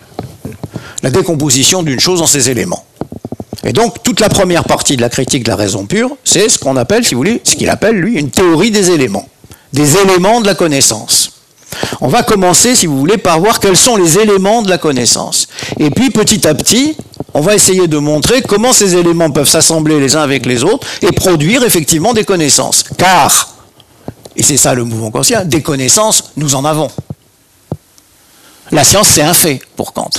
la décomposition d'une chose en ses éléments. Et donc, toute la première partie de la critique de la raison pure, c'est ce qu'on appelle, si vous voulez, ce qu'il appelle, lui, une théorie des éléments. Des éléments de la connaissance. On va commencer, si vous voulez, par voir quels sont les éléments de la connaissance. Et puis, petit à petit, on va essayer de montrer comment ces éléments peuvent s'assembler les uns avec les autres et produire effectivement des connaissances. Car, et c'est ça le mouvement kantien, des connaissances, nous en avons. La science, c'est un fait pour Kant,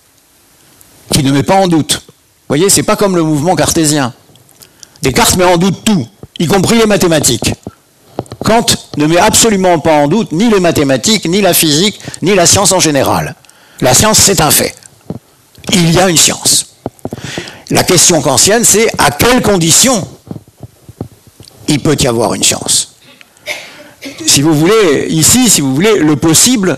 qui ne met pas en doute. Vous voyez, c'est pas comme le mouvement cartésien. Descartes met en doute tout, y compris les mathématiques. Kant ne met absolument pas en doute ni les mathématiques, ni la physique, ni la science en général. La science, c'est un fait. Il y a une science. La question kantienne, c'est à quelles conditions il peut y avoir une science. Si vous voulez, ici, si vous voulez, le possible,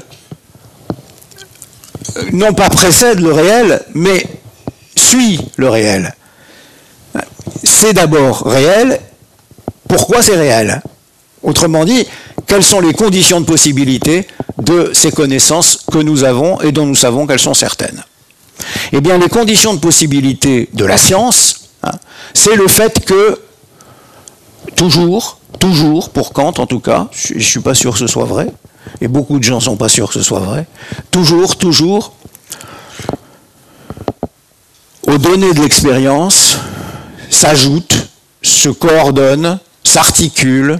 non pas précède le réel, mais suit le réel. C'est d'abord réel. Pourquoi c'est réel? Autrement dit, quelles sont les conditions de possibilité de ces connaissances que nous avons et dont nous savons qu'elles sont certaines? Eh bien, les conditions de possibilité de la science, hein, c'est le fait que, toujours, toujours, pour Kant en tout cas, je ne suis pas sûr que ce soit vrai, et beaucoup de gens ne sont pas sûrs que ce soit vrai, toujours, toujours, aux données de l'expérience s'ajoutent, se coordonnent, s'articulent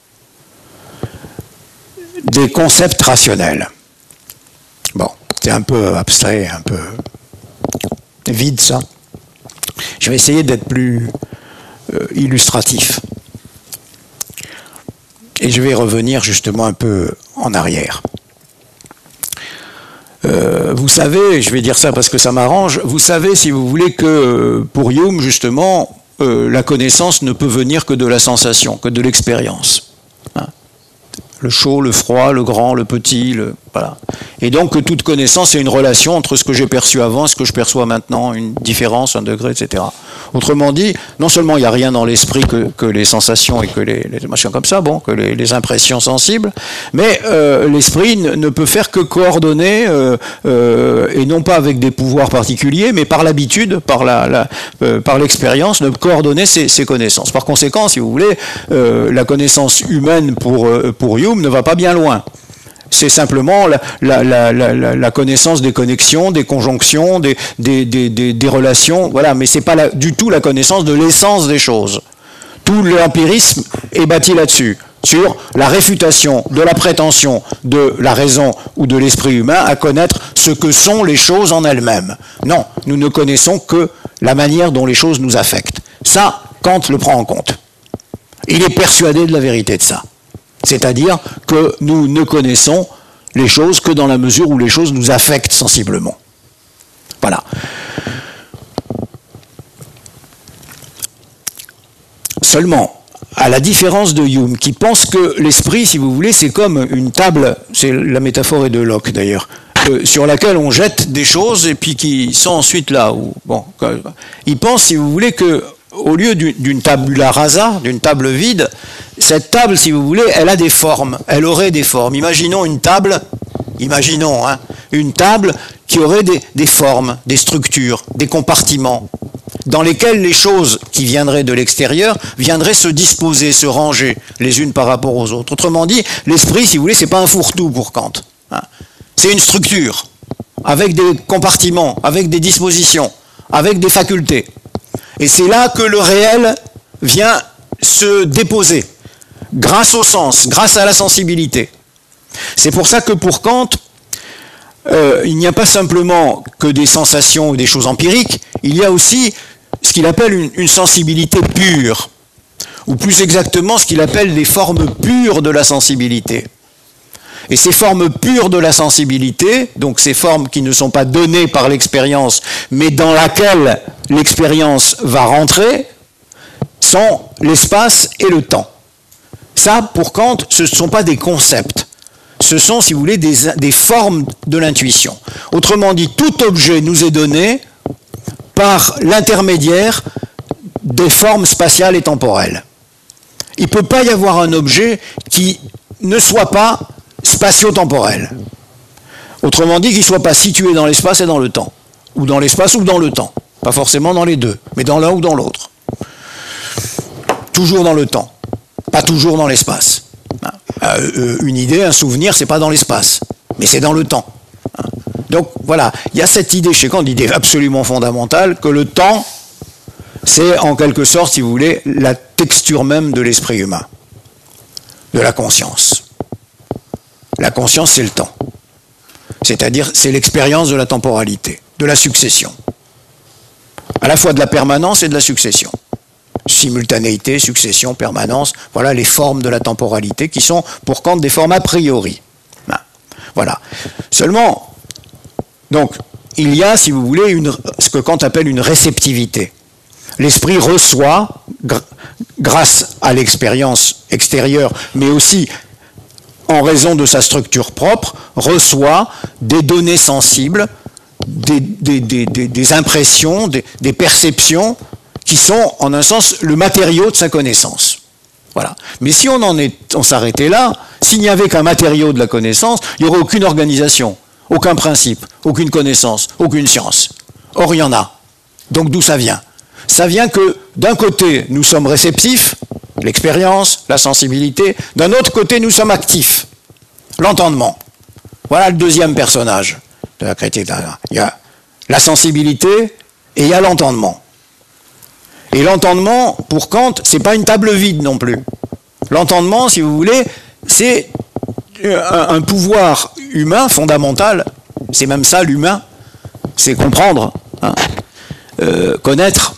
des concepts rationnels. Bon, c'est un peu abstrait, un peu vide ça. Je vais essayer d'être plus euh, illustratif. Et je vais revenir justement un peu en arrière. Euh, vous savez, je vais dire ça parce que ça m'arrange, vous savez, si vous voulez, que pour Hume, justement, euh, la connaissance ne peut venir que de la sensation, que de l'expérience. Hein. Le chaud, le froid, le grand, le petit, le, voilà. Et donc que toute connaissance est une relation entre ce que j'ai perçu avant et ce que je perçois maintenant, une différence, un degré, et cetera. Autrement dit, non seulement il n'y a rien dans l'esprit que, que les sensations et que les, les machins comme ça, bon, que les, les impressions sensibles, mais euh, l'esprit ne, ne peut faire que coordonner, euh, euh, et non pas avec des pouvoirs particuliers, mais par l'habitude, par la, la, euh, par l'expérience, de coordonner ses, ses connaissances. Par conséquent, si vous voulez, euh, la connaissance humaine pour, euh, pour Hume ne va pas bien loin. C'est simplement la, la, la, la, la connaissance des connexions, des conjonctions, des, des, des, des, des relations, voilà, mais ce n'est pas la, du tout la connaissance de l'essence des choses. Tout l'empirisme est bâti là-dessus, sur la réfutation de la prétention de la raison ou de l'esprit humain à connaître ce que sont les choses en elles-mêmes. Non, nous ne connaissons que la manière dont les choses nous affectent. Ça, Kant le prend en compte. Il est persuadé de la vérité de ça. C'est-à-dire que nous ne connaissons les choses que dans la mesure où les choses nous affectent sensiblement. Voilà. Seulement, à la différence de Hume, qui pense que l'esprit, si vous voulez, c'est comme une table, c'est la métaphore est de Locke d'ailleurs, euh, sur laquelle on jette des choses et puis qui sont ensuite là. Où, bon, il pense, si vous voulez, que au lieu d'une tabula rasa, d'une table vide, cette table, si vous voulez, elle a des formes, elle aurait des formes. Imaginons une table, imaginons, hein, une table qui aurait des, des formes, des structures, des compartiments, dans lesquels les choses qui viendraient de l'extérieur viendraient se disposer, se ranger les unes par rapport aux autres. Autrement dit, l'esprit, si vous voulez, c'est pas un fourre-tout pour Kant. Hein. C'est une structure, avec des compartiments, avec des dispositions, avec des facultés. Et c'est là que le réel vient se déposer, grâce au sens, grâce à la sensibilité. C'est pour ça que pour Kant, euh, il n'y a pas simplement que des sensations ou des choses empiriques, il y a aussi ce qu'il appelle une, une sensibilité pure, ou plus exactement ce qu'il appelle les formes pures de la sensibilité. Et ces formes pures de la sensibilité, donc ces formes qui ne sont pas données par l'expérience, mais dans laquelle l'expérience va rentrer, sont l'espace et le temps. Ça, pour Kant, ce ne sont pas des concepts. Ce sont, si vous voulez, des, des formes de l'intuition. Autrement dit, tout objet nous est donné par l'intermédiaire des formes spatiales et temporelles. Il ne peut pas y avoir un objet qui ne soit pas spatio-temporel. Autrement dit, qu'il ne soit pas situé dans l'espace et dans le temps. Ou dans l'espace ou dans le temps. Pas forcément dans les deux, mais dans l'un ou dans l'autre. Toujours dans le temps. Pas toujours dans l'espace. Euh, une idée, un souvenir, c'est pas dans l'espace, mais c'est dans le temps. Donc voilà, il y a cette idée chez Kant, l'idée absolument fondamentale, que le temps, c'est en quelque sorte, si vous voulez, la texture même de l'esprit humain, de la conscience. La conscience, c'est le temps. C'est-à-dire, c'est l'expérience de la temporalité, de la succession. À la fois de la permanence et de la succession. Simultanéité, succession, permanence, voilà les formes de la temporalité qui sont pour Kant des formes a priori. Voilà. Seulement, donc, il y a, si vous voulez, une, ce que Kant appelle une réceptivité. L'esprit reçoit, gr- grâce à l'expérience extérieure, mais aussi en raison de sa structure propre, reçoit des données sensibles, des, des, des, des, des impressions, des, des perceptions, qui sont, en un sens, le matériau de sa connaissance. Voilà. Mais si on en est, on s'arrêtait là, s'il n'y avait qu'un matériau de la connaissance, il n'y aurait aucune organisation, aucun principe, aucune connaissance, aucune science. Or, il y en a. Donc, d'où ça vient? Ça vient que, d'un côté, nous sommes réceptifs, l'expérience, la sensibilité. D'un autre côté, nous sommes actifs, l'entendement. Voilà le deuxième personnage de la critique. Il y a la sensibilité et il y a l'entendement. Et l'entendement, pour Kant, c'est pas une table vide non plus. L'entendement, si vous voulez, c'est un, un pouvoir humain fondamental. C'est même ça l'humain. C'est comprendre, hein, euh, connaître,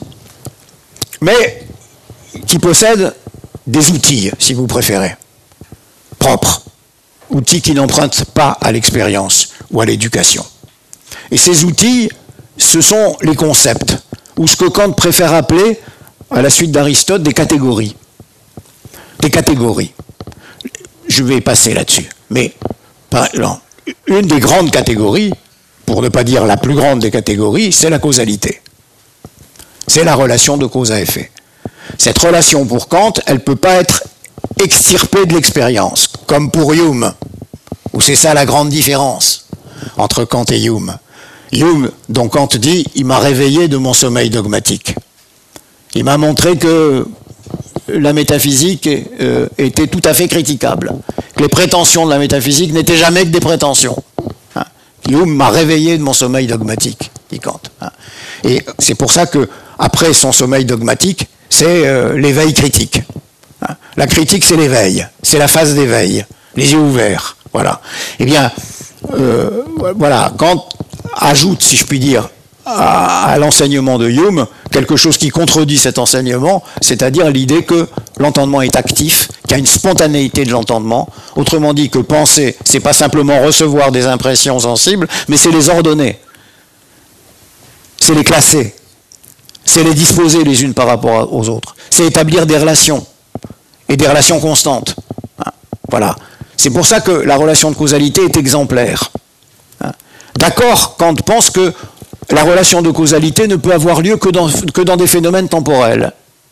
mais qui possède des outils, si vous préférez, propres. Outils qui n'empruntent pas à l'expérience ou à l'éducation. Et ces outils, ce sont les concepts, ou ce que Kant préfère appeler, à la suite d'Aristote, des catégories. Des catégories. Je vais passer là-dessus. Mais non, une des grandes catégories, pour ne pas dire la plus grande des catégories, c'est la causalité. C'est la relation de cause à effet. Cette relation, pour Kant, elle ne peut pas être extirpée de l'expérience, comme pour Hume, où c'est ça la grande différence entre Kant et Hume. Hume, dont Kant dit, il m'a réveillé de mon sommeil dogmatique. Il m'a montré que la métaphysique euh, était tout à fait critiquable, que les prétentions de la métaphysique n'étaient jamais que des prétentions. Hein. Hume m'a réveillé de mon sommeil dogmatique, dit Kant. Hein. Et c'est pour ça que, après son sommeil dogmatique, c'est euh, l'éveil critique. Hein. La critique, c'est l'éveil, c'est la phase d'éveil, les yeux ouverts. Voilà. Eh bien, euh, voilà, Kant ajoute, si je puis dire, à, à l'enseignement de Hume, quelque chose qui contredit cet enseignement, c'est-à-dire l'idée que l'entendement est actif, qu'il y a une spontanéité de l'entendement. Autrement dit, que penser, c'est pas simplement recevoir des impressions sensibles, mais c'est les ordonner, c'est les classer, c'est les disposer les unes par rapport aux autres, c'est établir des relations, et des relations constantes. Voilà. C'est pour ça que la relation de causalité est exemplaire. D'accord, Kant pense que la relation de causalité ne peut avoir lieu que dans, que dans des phénomènes temporels.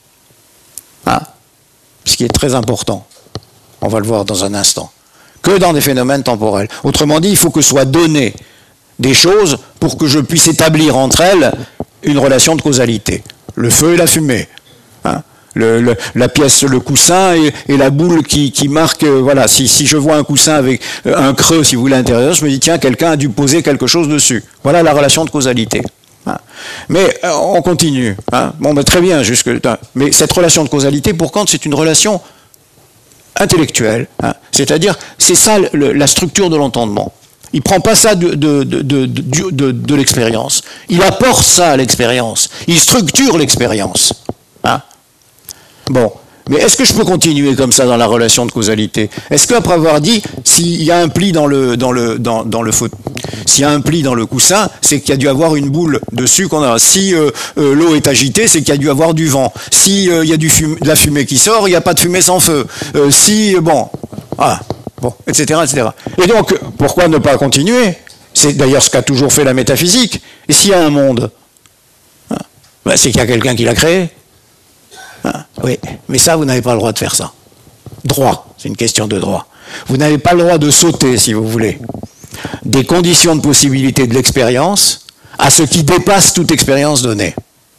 Hein, ce qui est très important. On va le voir dans un instant. Que dans des phénomènes temporels. Autrement dit, il faut que soient données des choses pour que je puisse établir entre elles une relation de causalité. Le feu et la fumée. Hein, le, le, la pièce, le coussin et, et la boule qui, qui marque, euh, voilà, si, si je vois un coussin avec euh, un creux, si vous voulez, à l'intérieur, je me dis, tiens, quelqu'un a dû poser quelque chose dessus. Voilà la relation de causalité. Hein. Mais euh, on continue. Hein. Bon, ben, très bien, jusque. Hein. Mais cette relation de causalité, pour Kant, c'est une relation intellectuelle. Hein. C'est-à-dire, c'est ça le, la structure de l'entendement. Il ne prend pas ça de, de, de, de, de, de, de l'expérience. Il apporte ça à l'expérience. Il structure l'expérience. Hein. Bon, mais est-ce que je peux continuer comme ça dans la relation de causalité? Est-ce qu'après avoir dit, s'il y a un pli dans le, dans le, dans, dans le fauteuil, s'il y a un pli dans le coussin, c'est qu'il y a dû avoir une boule dessus qu'on a. Si euh, euh, l'eau est agitée, c'est qu'il y a dû avoir du vent. Si euh, il y a du fume, de la fumée qui sort, il n'y a pas de fumée sans feu. Euh, si, bon, ah, bon, et cetera, et cetera. Et donc, pourquoi ne pas continuer? C'est d'ailleurs ce qu'a toujours fait la métaphysique. Et s'il y a un monde, hein, ben c'est qu'il y a quelqu'un qui l'a créé. Hein, oui, mais ça, vous n'avez pas le droit de faire ça. Droit, c'est une question de droit. Vous n'avez pas le droit de sauter, si vous voulez, des conditions de possibilité de l'expérience à ce qui dépasse toute expérience donnée.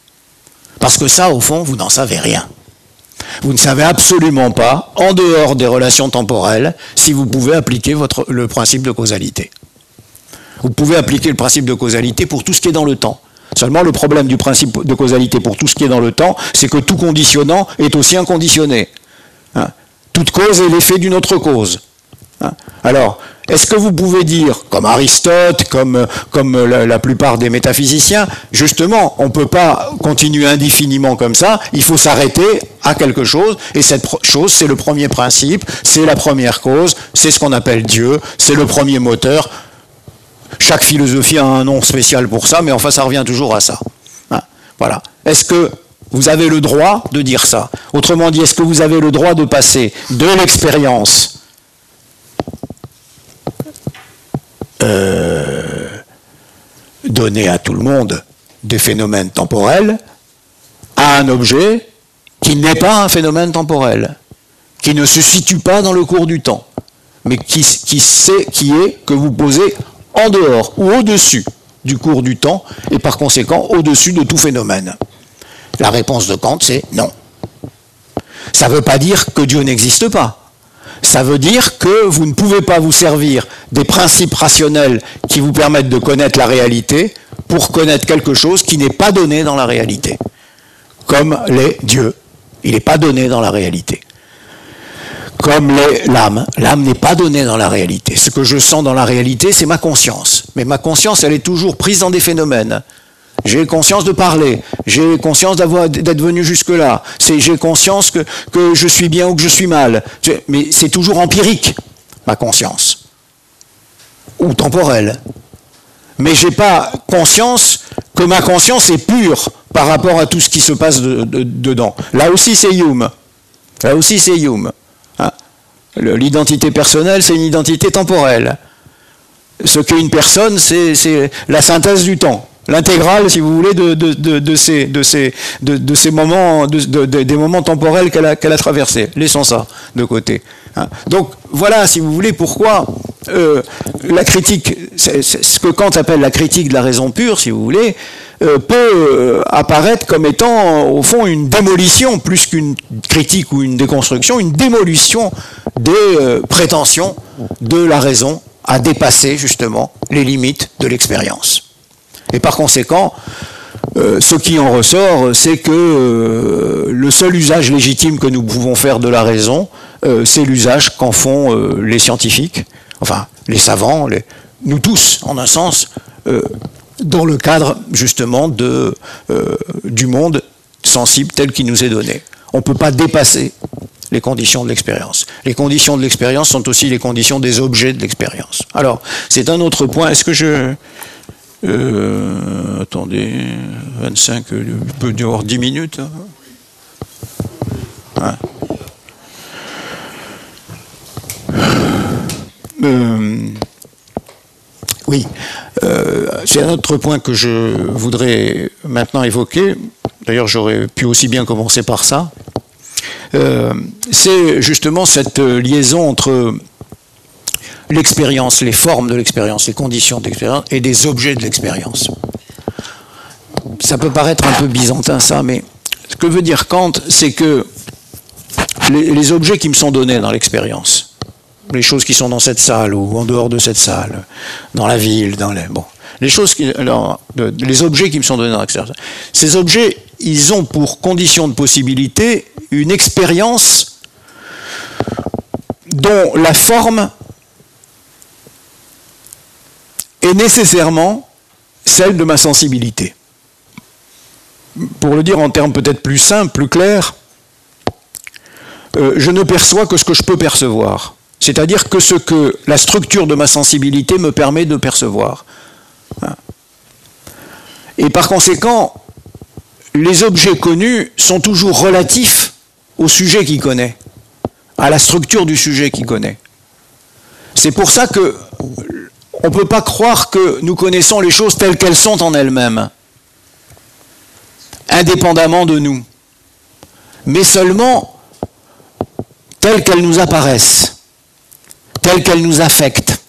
Parce que ça, au fond, vous n'en savez rien. Vous ne savez absolument pas, en dehors des relations temporelles, si vous pouvez appliquer votre, le principe de causalité. Vous pouvez appliquer le principe de causalité pour tout ce qui est dans le temps. Seulement, le problème du principe de causalité pour tout ce qui est dans le temps, c'est que tout conditionnant est aussi inconditionné. Hein. Toute cause est l'effet d'une autre cause. Hein. Alors, est-ce que vous pouvez dire, comme Aristote, comme, comme la, la plupart des métaphysiciens, justement, on ne peut pas continuer indéfiniment comme ça, il faut s'arrêter à quelque chose, et cette chose, c'est le premier principe, c'est la première cause, c'est ce qu'on appelle Dieu, c'est le premier moteur. Chaque philosophie a un nom spécial pour ça, mais enfin, ça revient toujours à ça. Hein, voilà. Est-ce que vous avez le droit de dire ça? Autrement dit, est-ce que vous avez le droit de passer de l'expérience euh, donnée à tout le monde des phénomènes temporels à un objet qui n'est pas un phénomène temporel, qui ne se situe pas dans le cours du temps, mais qui, qui, sait, qui est que vous posez en dehors ou au-dessus du cours du temps et par conséquent au-dessus de tout phénomène. La réponse de Kant, c'est non. Ça ne veut pas dire que Dieu n'existe pas. Ça veut dire que vous ne pouvez pas vous servir des principes rationnels qui vous permettent de connaître la réalité pour connaître quelque chose qui n'est pas donné dans la réalité. Comme l'est Dieu. Il n'est pas donné dans la réalité. Comme l'est l'âme. L'âme n'est pas donnée dans la réalité. Ce que je sens dans la réalité, c'est ma conscience. Mais ma conscience, elle est toujours prise dans des phénomènes. J'ai conscience de parler, j'ai conscience d'avoir, d'être venu jusque-là, c'est, j'ai conscience que, que je suis bien ou que je suis mal. Mais c'est toujours empirique, ma conscience. Ou temporelle. Mais je n'ai pas conscience que ma conscience est pure par rapport à tout ce qui se passe de, de, dedans. Là aussi, c'est Hume. Là aussi, c'est Hume. Hein? L'identité personnelle, c'est une identité temporelle. Ce qu'est une personne, c'est, c'est la synthèse du temps. L'intégrale, si vous voulez, de, de, de, de, ces, de, ces, de, de ces moments, de, de, de, des moments temporels qu'elle a, qu'elle a traversés. Laissons ça de côté. Hein. Donc voilà, si vous voulez, pourquoi euh, la critique, c'est, c'est ce que Kant appelle la critique de la raison pure, si vous voulez, euh, peut euh, apparaître comme étant, au fond, une démolition, plus qu'une critique ou une déconstruction, une démolition des euh, prétentions de la raison à dépasser, justement, les limites de l'expérience. Et par conséquent, euh, ce qui en ressort, c'est que euh, le seul usage légitime que nous pouvons faire de la raison, euh, c'est l'usage qu'en font euh, les scientifiques, enfin les savants, les, nous tous, en un sens, euh, dans le cadre justement de, euh, du monde sensible tel qu'il nous est donné. On ne peut pas dépasser les conditions de l'expérience. Les conditions de l'expérience sont aussi les conditions des objets de l'expérience. Alors, c'est un autre point. Est-ce que je... Euh, attendez, vingt-cinq, il peut y avoir dix minutes. Hein. Euh, oui, euh, c'est un autre point que je voudrais maintenant évoquer. D'ailleurs, j'aurais pu aussi bien commencer par ça. Euh, c'est justement cette liaison entre l'expérience, les formes de l'expérience, les conditions de l'expérience et des objets de l'expérience. Ça peut paraître un peu byzantin ça, mais ce que veut dire Kant, c'est que les, les objets qui me sont donnés dans l'expérience, les choses qui sont dans cette salle ou en dehors de cette salle, dans la ville, dans les, bon, les choses qui, alors, de, les objets qui me sont donnés dans l'expérience, ces objets, ils ont pour condition de possibilité une expérience dont la forme est nécessairement celle de ma sensibilité. Pour le dire en termes peut-être plus simples, plus clairs, euh, je ne perçois que ce que je peux percevoir. C'est-à-dire que ce que la structure de ma sensibilité me permet de percevoir. Et par conséquent, les objets connus sont toujours relatifs au sujet qu'il connaît, à la structure du sujet qu'il connaît. C'est pour ça que on ne peut pas croire que nous connaissons les choses telles qu'elles sont en elles-mêmes, indépendamment de nous, mais seulement telles qu'elles nous apparaissent, telles qu'elles nous affectent.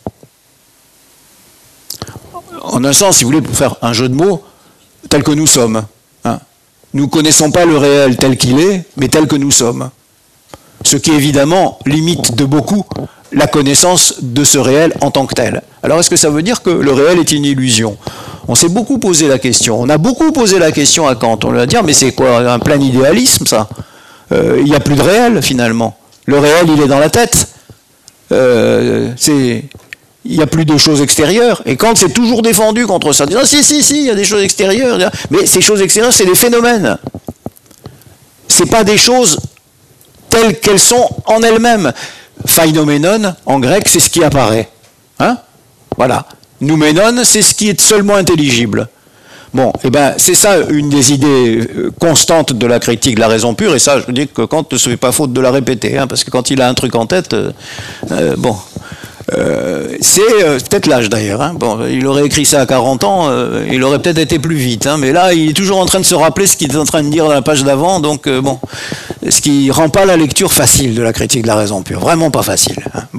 En un sens, si vous voulez, pour faire un jeu de mots, tel que nous sommes. Hein. Nous ne connaissons pas le réel tel qu'il est, mais tel que nous sommes. Ce qui évidemment limite de beaucoup la connaissance de ce réel en tant que tel. Alors est-ce que ça veut dire que le réel est une illusion? On s'est beaucoup posé la question. On a beaucoup posé la question à Kant. On lui a dit, mais c'est quoi, un plein idéalisme ça? euh, Il n'y a plus de réel finalement. Le réel, il est dans la tête. Euh, c'est... Il n'y a plus de choses extérieures. Et Kant s'est toujours défendu contre ça, disant, si, si, si, il y a des choses extérieures. Mais ces choses extérieures, c'est des phénomènes. Ce n'est pas des choses telles qu'elles sont en elles-mêmes. Phainoménon, en grec, c'est ce qui apparaît. Hein? Voilà. Nouménon, c'est ce qui est seulement intelligible. Bon, et eh ben, c'est ça une des idées constantes de la critique de la raison pure, et ça, je dis que Kant ne se fait pas faute de la répéter, hein, parce que quand il a un truc en tête, euh, euh, bon, euh, c'est euh, peut-être l'âge d'ailleurs. Hein, bon, il aurait écrit ça à quarante ans, euh, il aurait peut-être été plus vite, hein, mais là, il est toujours en train de se rappeler ce qu'il est en train de dire dans la page d'avant, donc euh, bon, ce qui rend pas la lecture facile de la critique de la raison pure, vraiment pas facile. Hein, bon.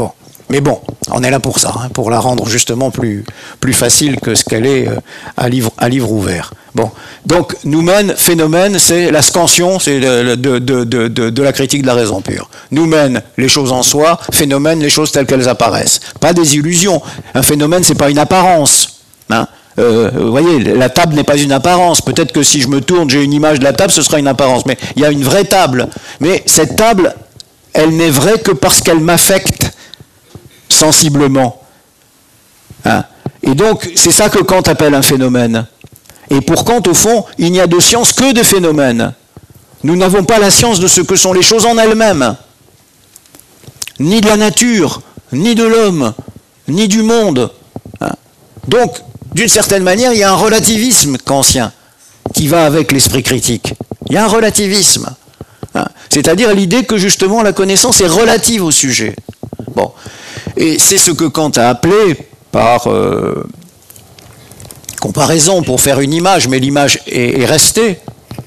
Mais bon, on est là pour ça, hein, pour la rendre justement plus, plus facile que ce qu'elle est euh, à, livre, à livre ouvert. Bon. Donc, noumen, phénomène, c'est la scansion, c'est de, de, de, de, de la critique de la raison pure. Noumen, les choses en soi, phénomène, les choses telles qu'elles apparaissent. Pas des illusions. Un phénomène, c'est pas une apparence. Hein. Euh, vous voyez, la table n'est pas une apparence. Peut-être que si je me tourne, j'ai une image de la table, ce sera une apparence. Mais il y a une vraie table. Mais cette table, elle n'est vraie que parce qu'elle m'affecte sensiblement. Hein. Et donc, c'est ça que Kant appelle un phénomène. Et pour Kant, au fond, il n'y a de science que des phénomènes. Nous n'avons pas la science de ce que sont les choses en elles-mêmes, ni de la nature, ni de l'homme, ni du monde. Hein. Donc, d'une certaine manière, il y a un relativisme kantien qui va avec l'esprit critique. Il y a un relativisme. Hein. C'est-à-dire l'idée que justement la connaissance est relative au sujet. Bon. Et c'est ce que Kant a appelé par euh, comparaison pour faire une image, mais l'image est, est restée.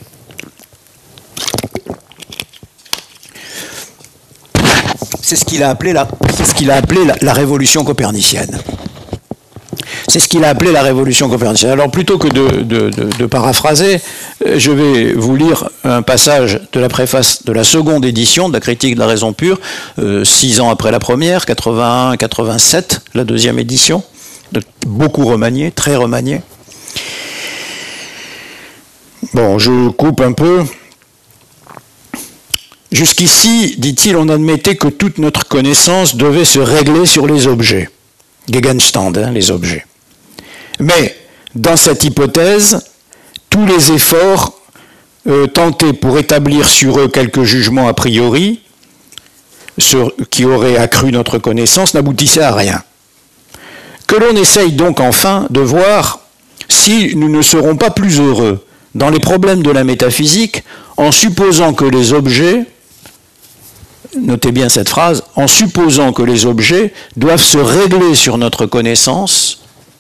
C'est ce qu'il a appelé la, c'est ce qu'il a appelé la, la révolution copernicienne. C'est ce qu'il a appelé la révolution copernicienne. Alors plutôt que de, de, de, de paraphraser, je vais vous lire un passage de la préface de la seconde édition de la critique de la raison pure, euh, six ans après la première, quatre-vingt-un quatre-vingt-sept, la deuxième édition, beaucoup remaniée, très remaniée. Bon, je coupe un peu. Jusqu'ici, dit-il, on admettait que toute notre connaissance devait se régler sur les objets. Gegenstand, hein, les objets. Mais, dans cette hypothèse, tous les efforts euh, tentés pour établir sur eux quelques jugements a priori, sur, qui auraient accru notre connaissance, n'aboutissaient à rien. Que l'on essaye donc enfin de voir si nous ne serons pas plus heureux dans les problèmes de la métaphysique en supposant que les objets, notez bien cette phrase, en supposant que les objets doivent se régler sur notre connaissance,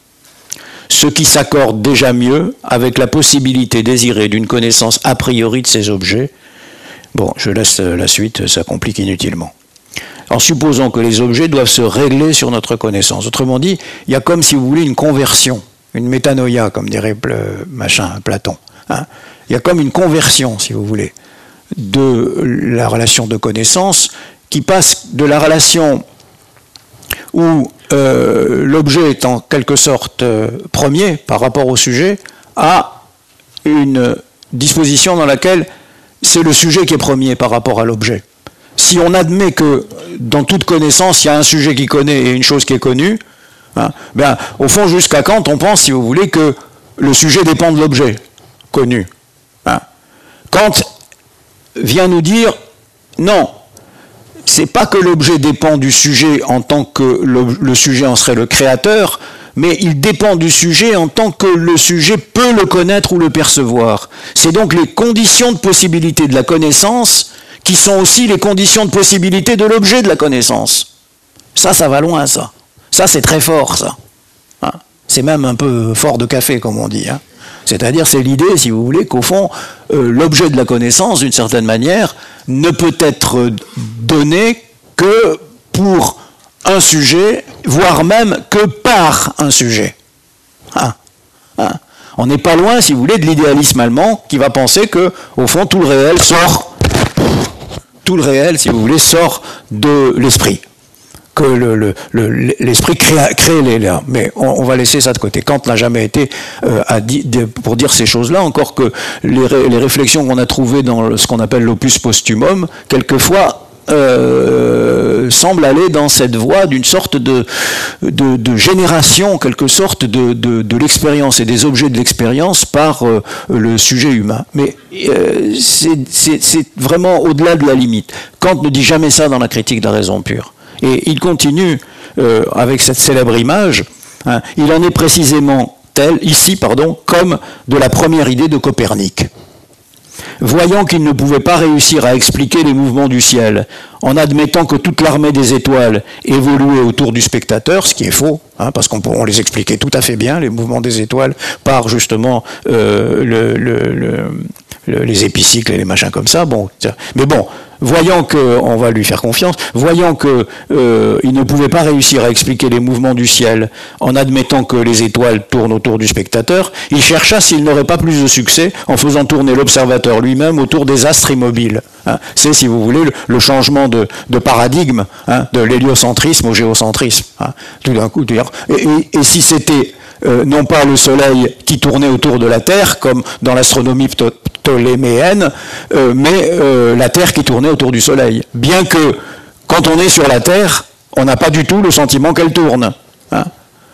ce qui s'accorde déjà mieux avec la possibilité désirée d'une connaissance a priori de ces objets. Bon, je laisse la suite, ça complique inutilement. En supposant que les objets doivent se régler sur notre connaissance. Autrement dit, il y a comme, si vous voulez, une conversion, une métanoïa, comme dirait machin, Platon. Hein. Il y a comme une conversion, si vous voulez, de la relation de connaissance qui passe de la relation où euh, l'objet est en quelque sorte euh, premier par rapport au sujet à une disposition dans laquelle c'est le sujet qui est premier par rapport à l'objet. Si on admet que dans toute connaissance il y a un sujet qui connaît et une chose qui est connue, hein, ben, au fond jusqu'à Kant on pense, si vous voulez, que le sujet dépend de l'objet connu. Hein. Kant vient nous dire non, c'est pas que l'objet dépend du sujet en tant que le, le sujet en serait le créateur, mais il dépend du sujet en tant que le sujet peut le connaître ou le percevoir. C'est donc les conditions de possibilité de la connaissance qui sont aussi les conditions de possibilité de l'objet de la connaissance. Ça, ça va loin, ça. Ça, c'est très fort, ça. Hein, c'est même un peu fort de café, comme on dit. Hein. C'est-à-dire, c'est l'idée, si vous voulez, qu'au fond, euh, l'objet de la connaissance, d'une certaine manière, ne peut être donné que pour un sujet, voire même que par un sujet. Hein, hein. On n'est pas loin, si vous voulez, de l'idéalisme allemand qui va penser que, au fond, tout le réel sort, tout le réel, si vous voulez, sort de l'esprit. Que le, le, le, l'esprit crée, crée les liens. Mais on, on va laisser ça de côté. Kant n'a jamais été euh, à di, de, pour dire ces choses-là, encore que les, ré, les réflexions qu'on a trouvées dans le, ce qu'on appelle l'opus posthumum, quelquefois euh, semblent aller dans cette voie d'une sorte de, de, de génération, en quelque sorte, de, de, de l'expérience et des objets de l'expérience par euh, le sujet humain. Mais euh, c'est, c'est, c'est vraiment au-delà de la limite. Kant ne dit jamais ça dans la critique de la raison pure. Et il continue euh, avec cette célèbre image, hein, il en est précisément tel, ici, pardon, comme de la première idée de Copernic. Voyant qu'il ne pouvait pas réussir à expliquer les mouvements du ciel, en admettant que toute l'armée des étoiles évoluait autour du spectateur, ce qui est faux, hein, parce qu'on pourrait les expliquer tout à fait bien, les mouvements des étoiles, par justement euh, le, le, le, le, les épicycles et les machins comme ça. Bon, mais bon, voyant que, on va lui faire confiance, voyant que euh, il ne pouvait pas réussir à expliquer les mouvements du ciel en admettant que les étoiles tournent autour du spectateur, il chercha s'il n'aurait pas plus de succès en faisant tourner l'observateur lui-même autour des astres immobiles. Hein. C'est, si vous voulez, le, le changement de, de paradigme, hein, de l'héliocentrisme au géocentrisme. Hein. Tout d'un coup, et, et, et si c'était euh, non pas le Soleil qui tournait autour de la Terre, comme dans l'astronomie ptoléméenne, euh, mais euh, la Terre qui tournait autour du Soleil. Bien que, quand on est sur la Terre, on n'a pas du tout le sentiment qu'elle tourne. Hein.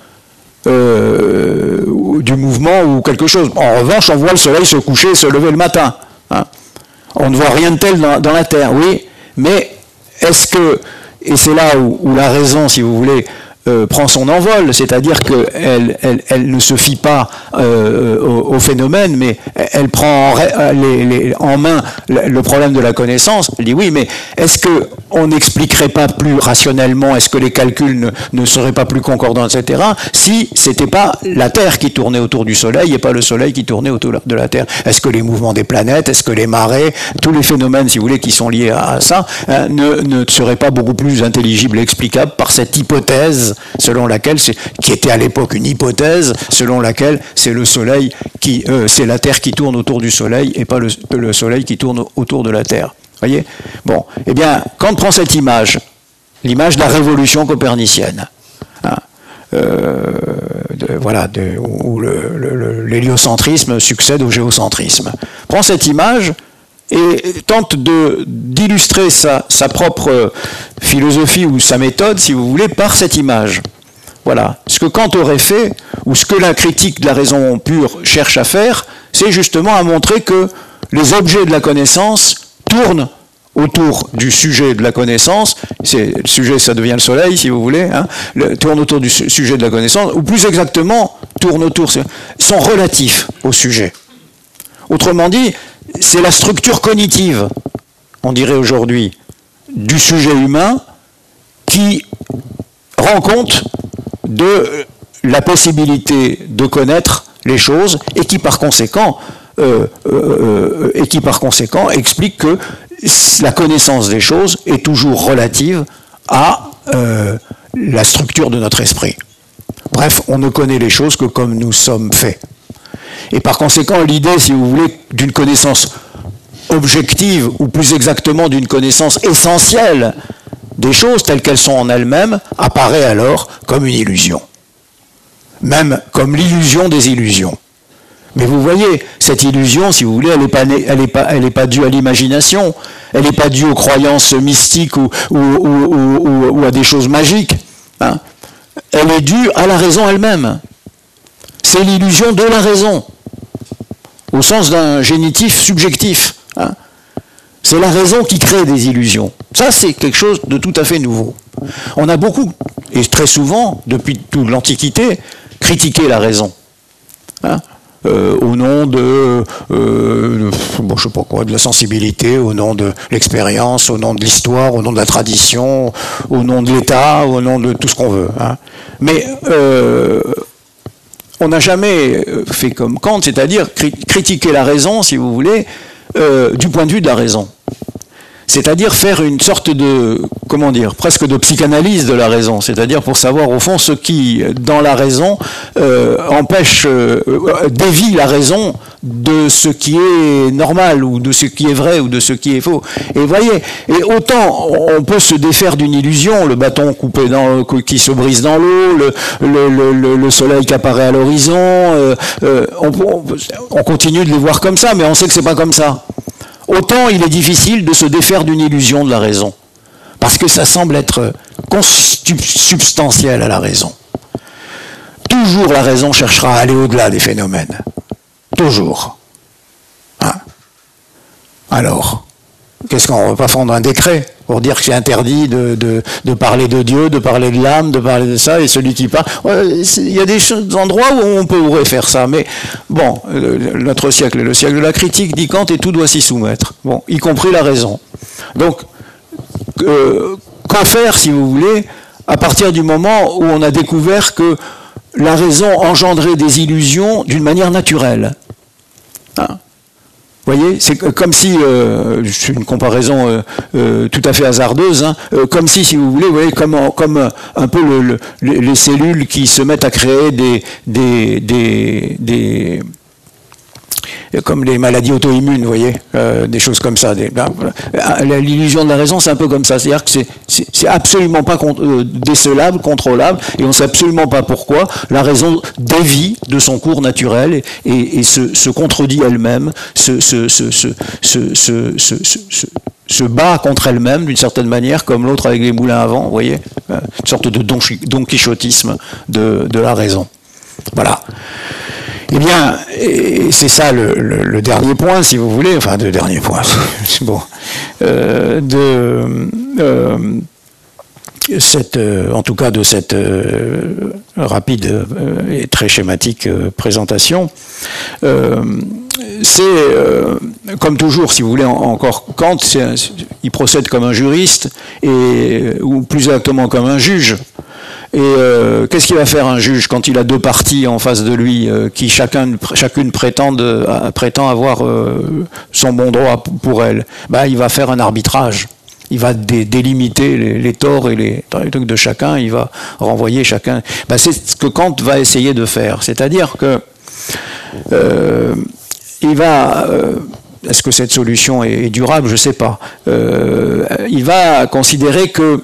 Euh, du mouvement ou quelque chose. En revanche, on voit le Soleil se coucher et se lever le matin. Hein. On ne voit rien de tel dans, dans la Terre, oui, mais est-ce que, et c'est là où, où la raison, si vous voulez, euh, prend son envol, c'est-à-dire qu'elle elle, elle ne se fie pas euh, au, au phénomène, mais elle prend en, les, les, en main le problème de la connaissance. Elle dit oui, mais est-ce qu'on n'expliquerait pas plus rationnellement, est-ce que les calculs ne, ne seraient pas plus concordants, et cetera, si c'était pas la Terre qui tournait autour du Soleil et pas le Soleil qui tournait autour de la Terre? Est-ce que les mouvements des planètes, est-ce que les marées, tous les phénomènes, si vous voulez, qui sont liés à ça, hein, ne, ne seraient pas beaucoup plus intelligibles et explicables par cette hypothèse selon laquelle, c'est, qui était à l'époque une hypothèse, selon laquelle c'est le Soleil qui, euh, c'est la Terre qui tourne autour du Soleil et pas le, le Soleil qui tourne autour de la Terre. Voyez ? Bon, eh bien, Kant prend cette image, l'image de la révolution copernicienne, hein, euh, de, voilà, de, où le, le, l'héliocentrisme succède au géocentrisme. Prend cette image et tente de, d'illustrer sa, sa propre philosophie ou sa méthode, si vous voulez, par cette image. Voilà. Ce que Kant aurait fait, ou ce que la critique de la raison pure cherche à faire, c'est justement à montrer que les objets de la connaissance tournent autour du sujet de la connaissance. C'est, le sujet, ça devient le Soleil, si vous voulez, hein, le, tournent autour du su- sujet de la connaissance, ou plus exactement, tournent autour, sont relatifs au sujet. Autrement dit, c'est la structure cognitive, on dirait aujourd'hui, du sujet humain qui rend compte de la possibilité de connaître les choses et qui par conséquent, euh, euh, et qui par conséquent explique que la connaissance des choses est toujours relative à euh, la structure de notre esprit. Bref, on ne connaît les choses que comme nous sommes faits. Et par conséquent, l'idée, si vous voulez, d'une connaissance objective, ou plus exactement d'une connaissance essentielle des choses telles qu'elles sont en elles-mêmes, apparaît alors comme une illusion. Même comme l'illusion des illusions. Mais vous voyez, cette illusion, si vous voulez, elle n'est pas, elle est pas, elle est pas due à l'imagination, elle n'est pas due aux croyances mystiques ou, ou, ou, ou, ou à des choses magiques. Hein. Elle est due à la raison elle-même. C'est l'illusion de la raison, au sens d'un génitif subjectif. Hein. C'est la raison qui crée des illusions. Ça, c'est quelque chose de tout à fait nouveau. On a beaucoup, et très souvent, depuis toute l'Antiquité, critiqué la raison. Hein. Euh, au nom de, euh, bon, je sais pas quoi, de la sensibilité, au nom de l'expérience, au nom de l'histoire, au nom de la tradition, au nom de l'État, au nom de tout ce qu'on veut. Hein. Mais euh, on n'a jamais fait comme Kant, c'est-à-dire cri- critiquer la raison, si vous voulez, euh, du point de vue de la raison. C'est-à-dire faire une sorte de, comment dire, presque de psychanalyse de la raison, c'est-à-dire pour savoir au fond ce qui, dans la raison, euh, empêche, euh, dévie la raison de ce qui est normal, ou de ce qui est vrai, ou de ce qui est faux. Et vous voyez, et autant on peut se défaire d'une illusion, le bâton coupé dans, qui se brise dans l'eau, le, le, le, le soleil qui apparaît à l'horizon, euh, euh, on, on, on continue de les voir comme ça, mais on sait que c'est pas comme ça. Autant il est difficile de se défaire d'une illusion de la raison, parce que ça semble être consubstantiel à la raison. Toujours la raison cherchera à aller au-delà des phénomènes. Toujours. Hein? Alors, qu'est-ce qu'on va pas fondre un décret pour dire que c'est interdit de, de, de parler de Dieu, de parler de l'âme, de parler de ça, et celui qui parle... Il y a des endroits où on pourrait faire ça, mais bon, notre siècle est le siècle de la critique, dit Kant, et tout doit s'y soumettre, bon, y compris la raison. Donc, euh, qu'en faire, si vous voulez, à partir du moment où on a découvert que la raison engendrait des illusions d'une manière naturelle. Hein? voyez, c'est comme si, euh, c'est une comparaison euh, euh, tout à fait hasardeuse, hein, euh, comme si, si vous voulez, vous voyez, comme, comme un peu le, le, les cellules qui se mettent à créer des, des, des, des comme les maladies auto-immunes, vous voyez, euh, des choses comme ça. Des, ben, l'illusion de la raison, c'est un peu comme ça. C'est-à-dire que c'est absolument pas euh, décelable, contrôlable, et on ne sait absolument pas pourquoi. La raison dévie de son cours naturel et, et, et se, se contredit elle-même, se, se, se, se, se, se, se, se, se bat contre elle-même d'une certaine manière, comme l'autre avec les moulins à vent, vous voyez, une sorte de don, don quichotisme de, de la raison. Voilà. Eh bien, c'est ça le, le, le dernier point, si vous voulez, enfin, le dernier point, c'est bon, euh, de euh, cette, euh, en tout cas de cette euh, rapide euh, et très schématique euh, présentation. Euh, c'est, euh, comme toujours, si vous voulez, encore Kant, un, il procède comme un juriste, et, ou plus exactement comme un juge. Et euh, qu'est-ce qu'il va faire un juge quand il a deux parties en face de lui euh, qui chacun, chacune prétendent, euh, prétend avoir euh, son bon droit pour elle? Ben, il va faire un arbitrage. Il va dé délimiter les, les torts et les, les trucs de chacun. Il va renvoyer chacun. Ben, c'est ce que Kant va essayer de faire. C'est-à-dire que euh, il va... Euh, est-ce que cette solution est, est durable? Je ne sais pas. Euh, il va considérer que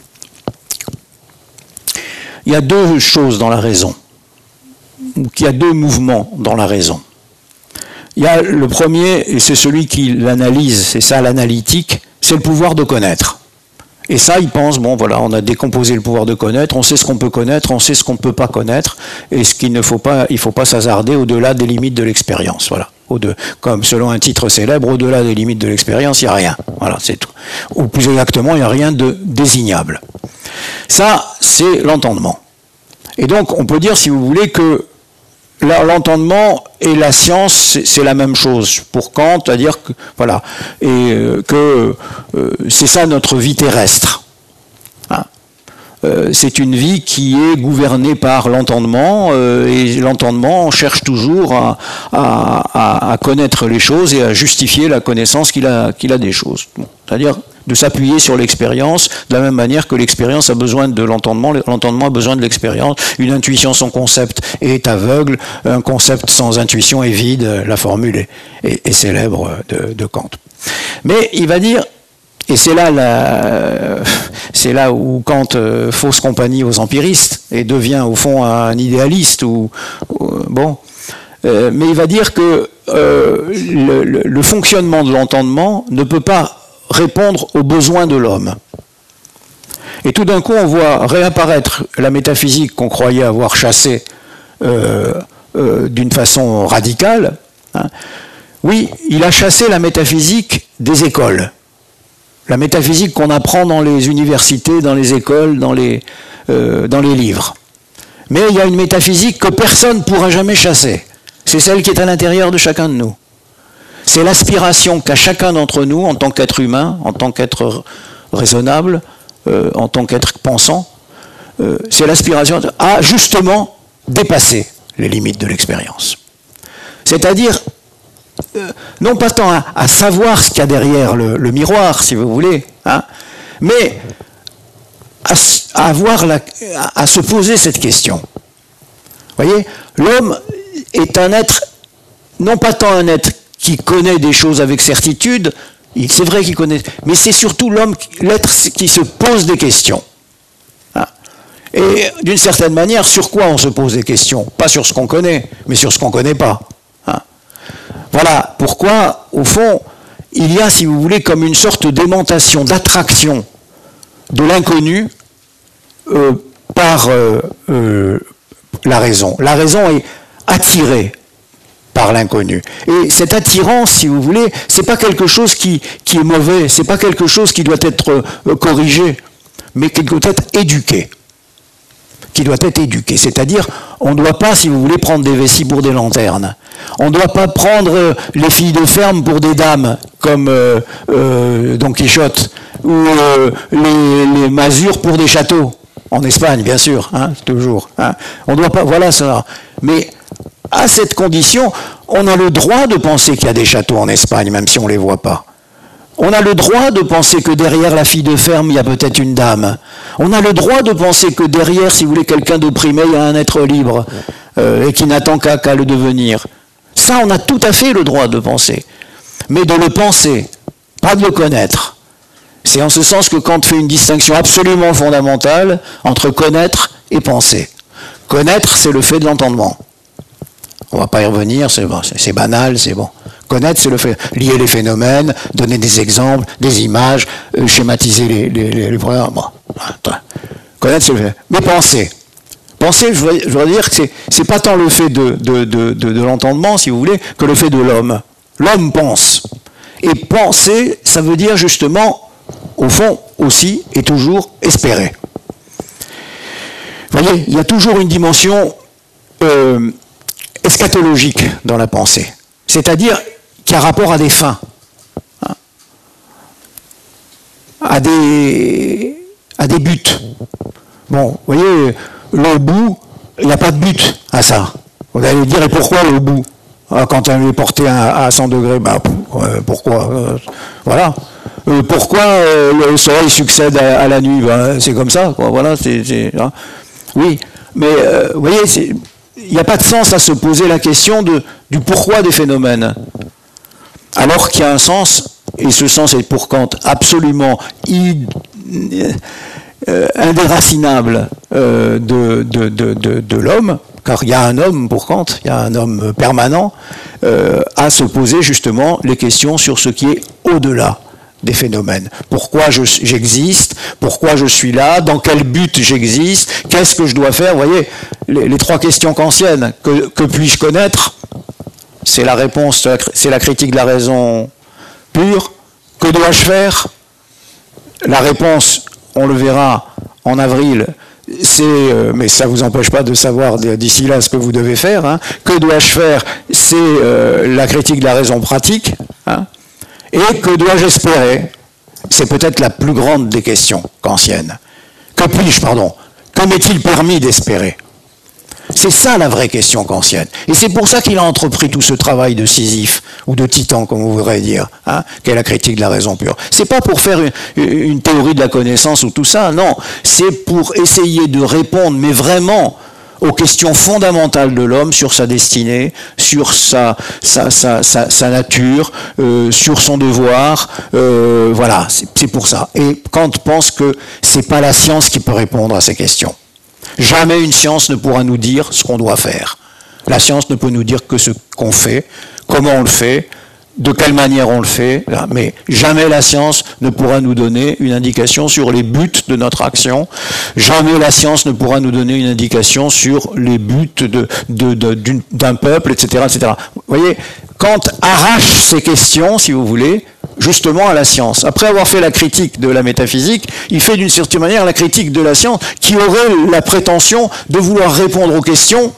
il y a deux choses dans la raison, il y a deux mouvements dans la raison. Il y a le premier, et c'est celui qui l'analyse, c'est ça l'analytique, c'est le pouvoir de connaître. Et ça, il pense, bon voilà, on a décomposé le pouvoir de connaître, on sait ce qu'on peut connaître, on sait ce qu'on ne peut pas connaître, et ce qu'il ne faut pas, il ne faut pas s'hasarder au-delà des limites de l'expérience. Voilà. Comme selon un titre célèbre, au-delà des limites de l'expérience, il n'y a rien. Voilà, c'est tout. Ou plus exactement, il n'y a rien de désignable. Ça, c'est l'entendement. Et donc, on peut dire, si vous voulez, que l'entendement et la science, c'est la même chose pour Kant, c'est-à-dire que, voilà, et euh, que euh, c'est ça notre vie terrestre. Hein. Euh, c'est une vie qui est gouvernée par l'entendement, euh, et l'entendement cherche toujours à, à, à connaître les choses et à justifier la connaissance qu'il a, qu'il a des choses. Bon, c'est-à-dire de s'appuyer sur l'expérience, de la même manière que l'expérience a besoin de l'entendement, l'entendement a besoin de l'expérience. Une intuition sans concept est aveugle, un concept sans intuition est vide, la formule est, est, est célèbre de, de Kant. Mais il va dire, et c'est là, la, c'est là où Kant euh, fausse compagnie aux empiristes et devient au fond un idéaliste, ou, ou bon, euh, mais il va dire que euh, le, le, le fonctionnement de l'entendement ne peut pas répondre aux besoins de l'homme. Et tout d'un coup, on voit réapparaître la métaphysique qu'on croyait avoir chassée euh, euh, d'une façon radicale. Hein. Oui, il a chassé la métaphysique des écoles. La métaphysique qu'on apprend dans les universités, dans les écoles, dans les, euh, dans les livres. Mais il y a une métaphysique que personne ne pourra jamais chasser. C'est celle qui est à l'intérieur de chacun de nous. C'est l'aspiration qu'a chacun d'entre nous, en tant qu'être humain, en tant qu'être raisonnable, euh, en tant qu'être pensant, euh, c'est l'aspiration à justement dépasser les limites de l'expérience. C'est-à-dire, euh, non pas tant à, à savoir ce qu'il y a derrière le, le miroir, si vous voulez, hein, mais à, à, avoir la, à, à se poser cette question. Vous voyez, l'homme est un être, non pas tant un être qui connaît des choses avec certitude, c'est vrai qu'il connaît, mais c'est surtout l'homme, l'être qui se pose des questions. Hein. Et d'une certaine manière, sur quoi on se pose des questions? Pas sur ce qu'on connaît, mais sur ce qu'on ne connaît pas. Hein. Voilà pourquoi, au fond, il y a, si vous voulez, comme une sorte d'aimantation, d'attraction de l'inconnu euh, par euh, euh, la raison. La raison est attirée par l'inconnu. Et cette attirance, si vous voulez, c'est pas quelque chose qui, qui est mauvais, c'est pas quelque chose qui doit être euh, corrigé, mais qui doit être éduqué. Qui doit être éduqué. C'est-à-dire, on ne doit pas, si vous voulez, prendre des vessies pour des lanternes. On ne doit pas prendre euh, les filles de ferme pour des dames, comme euh, euh, Don Quichotte, ou euh, les, les masures pour des châteaux. En Espagne, bien sûr, hein, toujours. Hein. On ne doit pas, voilà ça. Mais à cette condition, on a le droit de penser qu'il y a des châteaux en Espagne, même si on ne les voit pas. On a le droit de penser que derrière la fille de ferme, il y a peut-être une dame. On a le droit de penser que derrière, si vous voulez, quelqu'un d'opprimé, il y a un être libre euh, et qui n'attend qu'à qu'à le devenir. Ça, on a tout à fait le droit de penser. Mais de le penser, pas de le connaître. C'est en ce sens que Kant fait une distinction absolument fondamentale entre connaître et penser. Connaître, c'est le fait de l'entendement. On ne va pas y revenir, c'est bon, c'est banal, c'est bon. Connaître, c'est le fait lier les phénomènes, donner des exemples, des images, euh, schématiser les, les, les, les problèmes. Bon. Connaître, c'est le fait. Mais penser. Penser, je voudrais, je voudrais dire que c'est, c'est pas tant le fait de, de, de, de, de l'entendement, si vous voulez, que le fait de l'homme. L'homme pense. Et penser, ça veut dire justement, au fond, aussi et toujours espérer. Vous voyez, il y a toujours une dimension euh, eschatologique dans la pensée. C'est-à-dire qui a rapport à des fins, hein, à des, à des buts. Bon, vous voyez, le bout, il n'y a pas de but à ça. Vous allez dire, et pourquoi le bout? Quand on est porté à, à cent degrés, bah, pourquoi euh, Voilà. Euh, pourquoi euh, le soleil succède à, à la nuit? Ben, c'est comme ça, quoi. Voilà, c'est, c'est, hein. Oui, mais euh, vous voyez, c'est, il n'y a pas de sens à se poser la question de, du pourquoi des phénomènes. Alors qu'il y a un sens, et ce sens est pour Kant absolument i, euh, indéracinable euh, de, de, de, de, de l'homme, car il y a un homme pour Kant, il y a un homme permanent, euh, à se poser justement les questions sur ce qui est au-delà des phénomènes. Pourquoi je, j'existe? Pourquoi je suis là? Dans quel but j'existe? Qu'est-ce que je dois faire? Vous voyez, les, les trois questions kantiennes. Que, que puis-je connaître? C'est la réponse, c'est la critique de la raison pure. Que dois-je faire? La réponse, on le verra en avril, c'est, euh, mais ça ne vous empêche pas de savoir d'ici là ce que vous devez faire. Hein. Que dois-je faire? C'est euh, la critique de la raison pratique. Hein. Et que dois-je espérer? C'est peut-être la plus grande des questions kantiennes. Que puis-je, pardon? Que m'est-il permis d'espérer? C'est ça la vraie question kantienne. Et c'est pour ça qu'il a entrepris tout ce travail de Sisyphe, ou de Titan, comme vous voudrez dire, hein, qu'est la critique de la raison pure. C'est pas pour faire une, une théorie de la connaissance ou tout ça, non. C'est pour essayer de répondre, mais vraiment, aux questions fondamentales de l'homme sur sa destinée, sur sa, sa, sa, sa, sa nature, euh, sur son devoir. Euh, voilà, c'est, c'est pour ça. Et Kant pense que c'est pas la science qui peut répondre à ces questions. Jamais une science ne pourra nous dire ce qu'on doit faire. La science ne peut nous dire que ce qu'on fait, comment on le fait, de quelle manière on le fait, mais jamais la science ne pourra nous donner une indication sur les buts de notre action, jamais la science ne pourra nous donner une indication sur les buts de, de, de, d'une, d'un peuple, et cetera, et cetera. Vous voyez, Kant arrache ces questions, si vous voulez, justement à la science. Après avoir fait la critique de la métaphysique, il fait d'une certaine manière la critique de la science qui aurait la prétention de vouloir répondre aux questions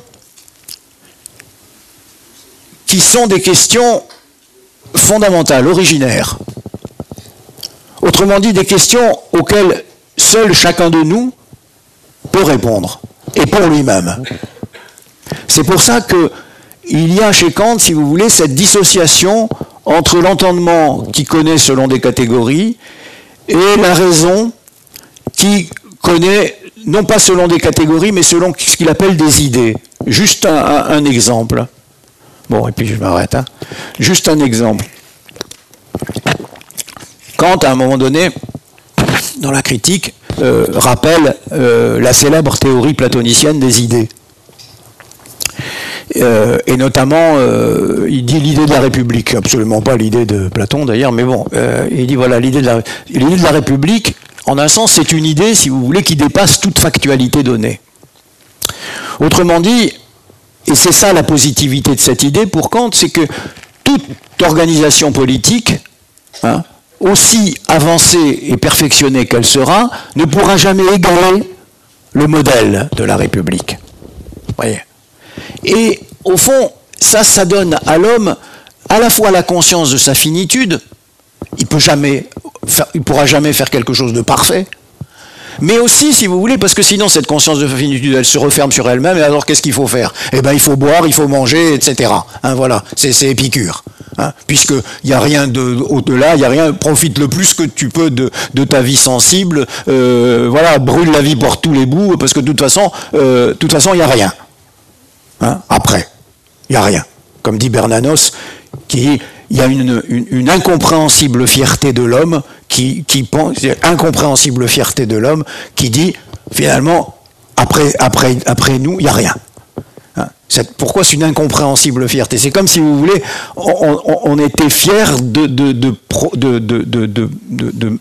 qui sont des questions fondamentales, originaires. Autrement dit, des questions auxquelles seul chacun de nous peut répondre, et pour lui-même. C'est pour ça qu'il y a chez Kant, si vous voulez, cette dissociation entre l'entendement qui connaît selon des catégories et la raison qui connaît, non pas selon des catégories, mais selon ce qu'il appelle des idées. Juste un, un, un exemple. Bon, et puis je m'arrête. Hein. Juste un exemple. Kant, à un moment donné, dans la critique, euh, rappelle euh, la célèbre théorie platonicienne des idées. Euh, et notamment, euh, il dit l'idée de la République, absolument pas l'idée de Platon d'ailleurs, mais bon, euh, il dit voilà, l'idée de la, l'idée de la République, en un sens, c'est une idée, si vous voulez, qui dépasse toute factualité donnée. Autrement dit, et c'est ça la positivité de cette idée pour Kant, c'est que toute organisation politique, hein, aussi avancée et perfectionnée qu'elle sera, ne pourra jamais égaler le modèle de la République. Vous voyez ? Et au fond, ça, ça donne à l'homme à la fois la conscience de sa finitude, il peut jamais faire, il pourra jamais faire quelque chose de parfait, mais aussi, si vous voulez, parce que sinon cette conscience de finitude, elle se referme sur elle-même, et alors qu'est-ce qu'il faut faire? Eh bien, il faut boire, il faut manger, et cetera. Hein, voilà, c'est Épicure. Hein, puisqu'il n'y a rien de, au-delà, il n'y a rien, profite le plus que tu peux de, de ta vie sensible, euh, voilà, brûle la vie pour tous les bouts, parce que de toute façon, euh, de toute façon, il n'y a rien. Hein, après, il n'y a rien. Comme dit Bernanos, qui il y a une, une, une incompréhensible fierté de l'homme qui, qui pense, incompréhensible fierté de l'homme qui dit finalement après, après, après nous il n'y a rien. Hein, pourquoi c'est une incompréhensible fierté? C'est comme si vous voulez, on, on, on était fier de de de, de, de, de, de, de,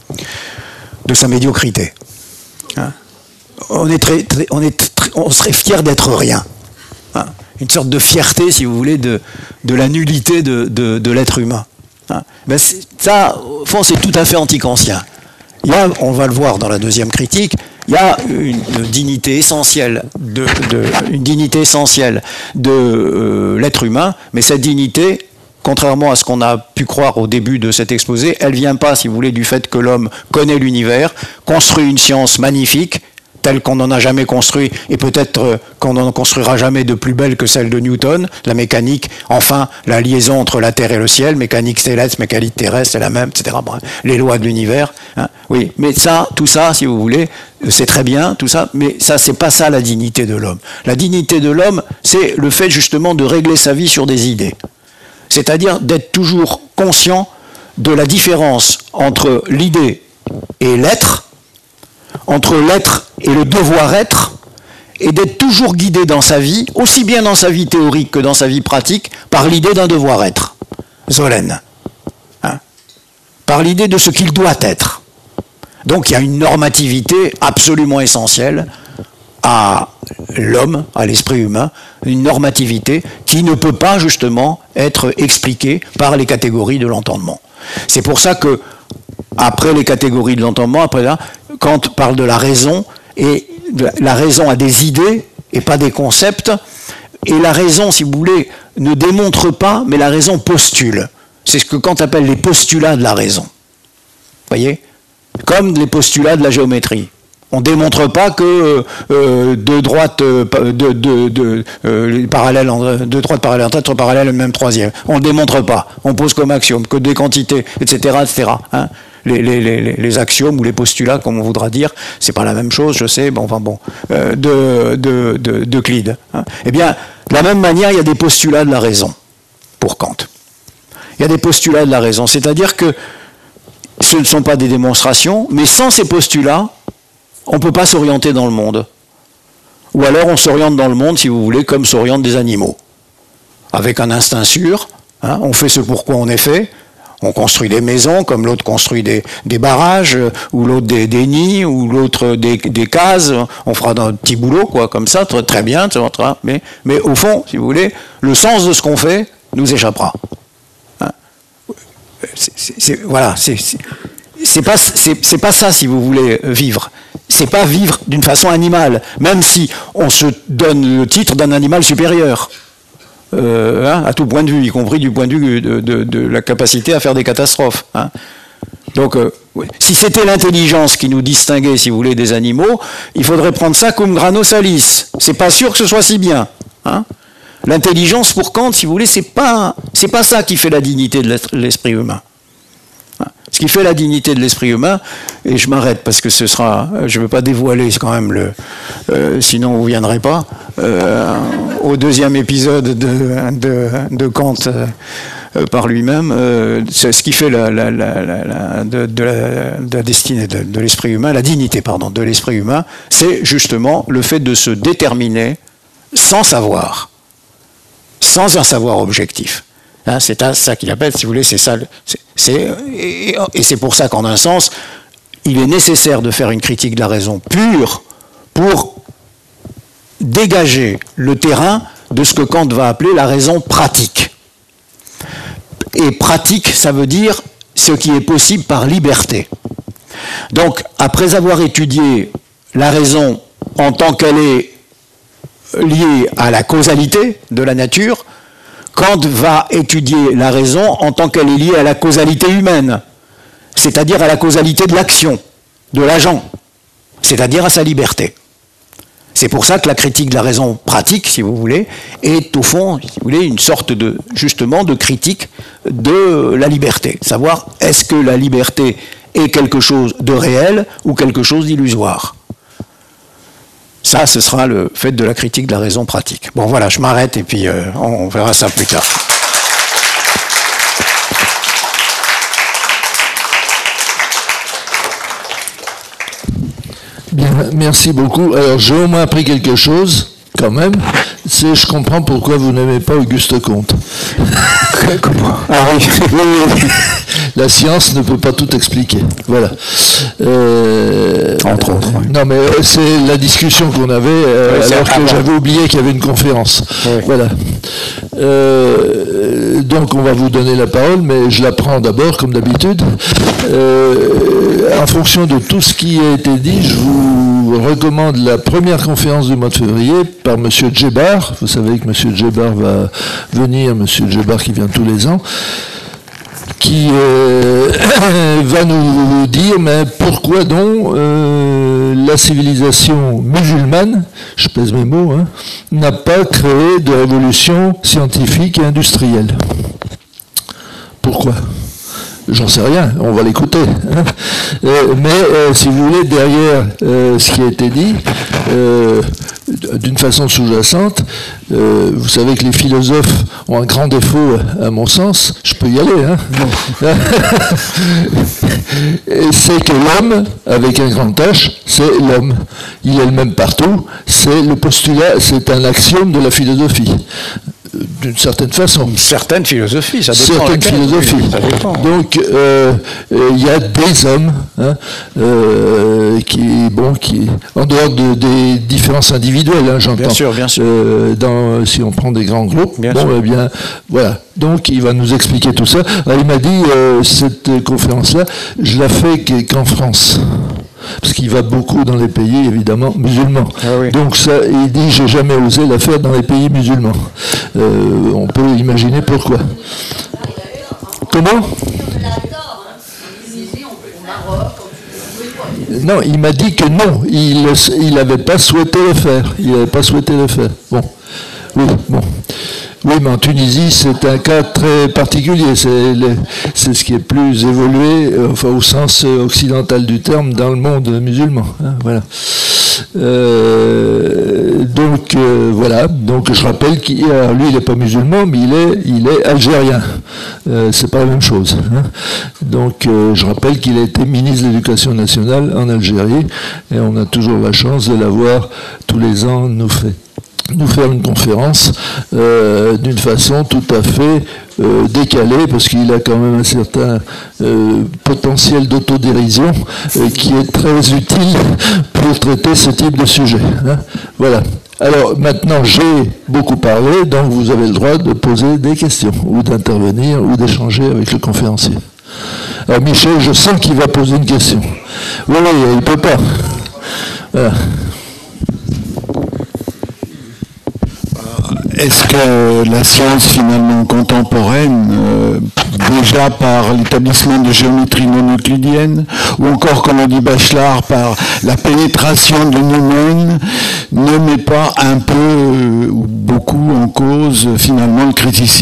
de sa médiocrité. Hein, on est très, très, on est très, on serait fier d'être rien. Hein, une sorte de fierté, si vous voulez, de, de la nullité de, de, de l'être humain. Hein. Ben ça, au fond, c'est tout à fait anti-kantien. Il y a, on va le voir dans la deuxième critique, il y a une, une dignité essentielle de, de, une dignité essentielle de euh, l'être humain, mais cette dignité, contrairement à ce qu'on a pu croire au début de cet exposé, elle ne vient pas, si vous voulez, du fait que l'homme connaît l'univers, construit une science magnifique, telle qu'on n'en a jamais construit, et peut-être qu'on n'en construira jamais de plus belle que celle de Newton, la mécanique, enfin, la liaison entre la Terre et le ciel, mécanique céleste, mécanique terrestre, c'est la même, et cetera. Bref, les lois de l'univers. Hein. Oui, mais ça, tout ça, si vous voulez, c'est très bien, tout ça, mais ça, c'est pas ça la dignité de l'homme. La dignité de l'homme, c'est le fait justement de régler sa vie sur des idées. C'est-à-dire d'être toujours conscient de la différence entre l'idée et l'être, entre l'être et le devoir-être, et d'être toujours guidé dans sa vie, aussi bien dans sa vie théorique que dans sa vie pratique, par l'idée d'un devoir-être. Solène. Hein, par l'idée de ce qu'il doit être. Donc il y a une normativité absolument essentielle à l'homme, à l'esprit humain, une normativité qui ne peut pas justement être expliquée par les catégories de l'entendement. C'est pour ça que, après les catégories de l'entendement, après là, Kant parle de la raison, et la raison a des idées et pas des concepts, et la raison, si vous voulez, ne démontre pas, mais la raison postule. C'est ce que Kant appelle les postulats de la raison. Vous voyez? Comme les postulats de la géométrie. On ne démontre pas que euh, deux droites euh, de, de, de, euh, parallèles, deux droites parallèles entre elles parallèles, même troisième. On ne le démontre pas. On pose comme axiome que des quantités, et cetera, et cetera. Hein. Les, les, les, les axiomes ou les postulats, comme on voudra dire, c'est pas la même chose, je sais, bon, enfin bon, euh, de, de, de, d'Euclide. Hein. Eh bien, de la même manière, il y a des postulats de la raison, pour Kant. Il y a des postulats de la raison, c'est-à-dire que ce ne sont pas des démonstrations, mais sans ces postulats, on ne peut pas s'orienter dans le monde. Ou alors on s'oriente dans le monde, si vous voulez, comme s'orientent des animaux. Avec un instinct sûr, hein, on fait ce pourquoi on est fait. On construit des maisons, comme l'autre construit des, des barrages, ou l'autre des, des nids, ou l'autre des, des cases. On fera un petit boulot, quoi, comme ça, très, très bien. Mais, mais au fond, si vous voulez, le sens de ce qu'on fait nous échappera. Hein, c'est, c'est, c'est, voilà, c'est, c'est, c'est pas, c'est, c'est pas ça, si vous voulez, vivre. C'est pas vivre d'une façon animale, même si on se donne le titre d'un animal supérieur. Euh, hein, à tout point de vue, y compris du point de vue de, de, de la capacité à faire des catastrophes. Hein. Donc, euh, oui. Si c'était l'intelligence qui nous distinguait, si vous voulez, des animaux, il faudrait prendre ça cum grano salis. C'est pas sûr que ce soit si bien. Hein. L'intelligence, pour Kant, si vous voulez, c'est pas, c'est pas ça qui fait la dignité de l'esprit humain. Hein. Ce qui fait la dignité de l'esprit humain, et je m'arrête parce que ce sera, je ne veux pas dévoiler quand même le, euh, sinon vous ne viendrez pas, euh, au deuxième épisode de, de, de Kant euh, par lui-même, euh, c'est ce qui fait la, la, la, la, de, de, la, de la destinée de, de l'esprit humain, la dignité pardon, de l'esprit humain, c'est justement le fait de se déterminer sans savoir, sans un savoir objectif. Hein, c'est ça qu'il appelle, si vous voulez, c'est ça. C'est, c'est, et, et c'est pour ça qu'en un sens, il est nécessaire de faire une critique de la raison pure pour dégager le terrain de ce que Kant va appeler la raison pratique. Et pratique, ça veut dire ce qui est possible par liberté. Donc, après avoir étudié la raison en tant qu'elle est liée à la causalité de la nature, Kant va étudier la raison en tant qu'elle est liée à la causalité humaine, c'est-à-dire à la causalité de l'action, de l'agent. c'est-à-dire à sa liberté. C'est pour ça que la critique de la raison pratique, si vous voulez, est au fond, si vous voulez, une sorte de, justement, de critique de la liberté. Savoir, est-ce que la liberté est quelque chose de réel ou quelque chose d'illusoire? Ça, ce sera le fait de la critique de la raison pratique. Bon, voilà, je m'arrête et puis euh, on verra ça plus tard. Bien, merci beaucoup. Alors, j'ai au moins appris quelque chose, quand même. C'est, je comprends pourquoi vous n'aimez pas Auguste Comte. Ah oui. La science ne peut pas tout expliquer. Voilà. Euh, Entre autres. Oui. Non, mais c'est la discussion qu'on avait, euh, oui, alors que avant. j'avais oublié qu'il y avait une conférence. Oui. Voilà. Euh, donc, on va vous donner la parole, mais je la prends d'abord, comme d'habitude. Euh, en fonction de tout ce qui a été dit, je vous recommande la première conférence du mois de février par M. Djebar. Vous savez que M. Djebar va venir, M. Djebar qui vient tous les ans, qui euh, va nous dire mais pourquoi donc euh, la civilisation musulmane, je pèse mes mots, hein, n'a pas créé de révolution scientifique et industrielle. Pourquoi ? J'en sais rien, on va l'écouter. Hein. Euh, mais euh, si vous voulez, derrière euh, ce qui a été dit, euh, d'une façon sous-jacente, euh, vous savez que les philosophes ont un grand défaut, à mon sens, je peux y aller, hein. Et c'est que l'homme, avec un grand H, c'est l'homme. Il est le même partout, c'est le postulat, c'est un axiome de la philosophie. D'une certaine façon. Une certaine philosophie, ça dépend. Certaine philosophie. Oui, ça dépend. Donc, euh, euh, il y a des hommes hein, euh, qui, bon, qui, en dehors de, des différences individuelles, hein, j'entends. Bien sûr, bien sûr. Euh, dans, si on prend des grands groupes, bien bon, sûr. eh bien, voilà. Donc, il va nous expliquer tout ça. Alors, il m'a dit, euh, cette conférence-là, je la fais qu'en France. Parce qu'il va beaucoup dans les pays, évidemment, musulmans. Ah oui. Donc ça, il dit, j'ai jamais osé la faire dans les pays musulmans. Euh, on peut imaginer pourquoi. Comment ? Non, il m'a dit que non, il n'avait pas souhaité le faire. Il n'avait pas souhaité le faire. Bon, oui, bon. Oui, mais en Tunisie, c'est un cas très particulier. C'est, le, c'est ce qui est plus évolué, enfin au sens occidental du terme, dans le monde musulman. Hein, voilà. Euh, donc euh, voilà. Donc je rappelle qu'il, alors, lui, il n'est pas musulman, mais il est, il est algérien. Euh, c'est pas la même chose. Hein. Donc euh, je rappelle qu'il a été ministre de l'Éducation nationale en Algérie, et on a toujours la chance de l'avoir tous les ans nous fait. nous faire une conférence euh, d'une façon tout à fait euh, décalée, parce qu'il a quand même un certain euh, potentiel d'autodérision euh, qui est très utile pour traiter ce type de sujet. Hein. Voilà. Alors maintenant j'ai beaucoup parlé, donc vous avez le droit de poser des questions, ou d'intervenir, ou d'échanger avec le conférencier. Alors Michel, je sens qu'il va poser une question. Oui, oui, il ne peut pas. Voilà. Est-ce que la science finalement contemporaine, euh, déjà par l'établissement de géométrie non euclidienne, ou encore, comme on dit Bachelard, par la pénétration de nous-mêmes, ne met pas un peu euh, ou beaucoup en cause finalement le criticisme ?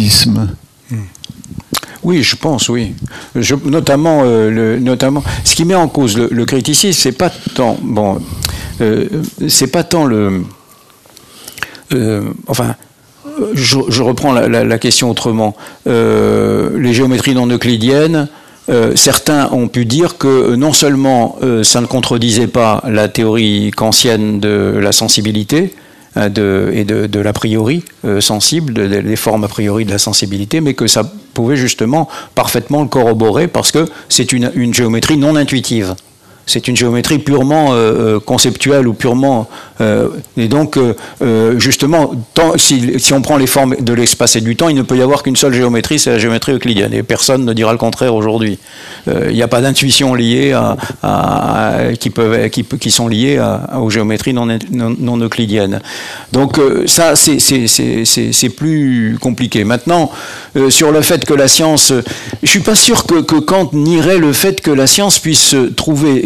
Oui, je pense, oui. Je, notamment, euh, le, notamment, ce qui met en cause le, le criticisme, c'est pas tant, bon, euh, c'est pas tant le, euh, enfin. Je, je reprends la, la, la question autrement. Euh, les géométries non euclidiennes, euh, certains ont pu dire que non seulement euh, ça ne contredisait pas la théorie kantienne de la sensibilité hein, de, et de, de l'a priori euh, sensible, de, de, des formes a priori de la sensibilité, mais que ça pouvait justement parfaitement le corroborer parce que c'est une, une géométrie non intuitive. C'est une géométrie purement euh, conceptuelle ou purement... Euh, et donc, euh, justement, tant, si, si on prend les formes de l'espace et du temps, il ne peut y avoir qu'une seule géométrie, c'est la géométrie euclidienne. Et personne ne dira le contraire aujourd'hui. Euh, il n'y a pas d'intuition liée à, à, à, qui, peuvent, qui, qui sont liées à, aux géométries non, non, non euclidiennes. Donc, euh, ça, c'est, c'est, c'est, c'est, c'est plus compliqué. Maintenant, euh, sur le fait que la science... Je ne suis pas sûr que, que Kant nierait le fait que la science puisse trouver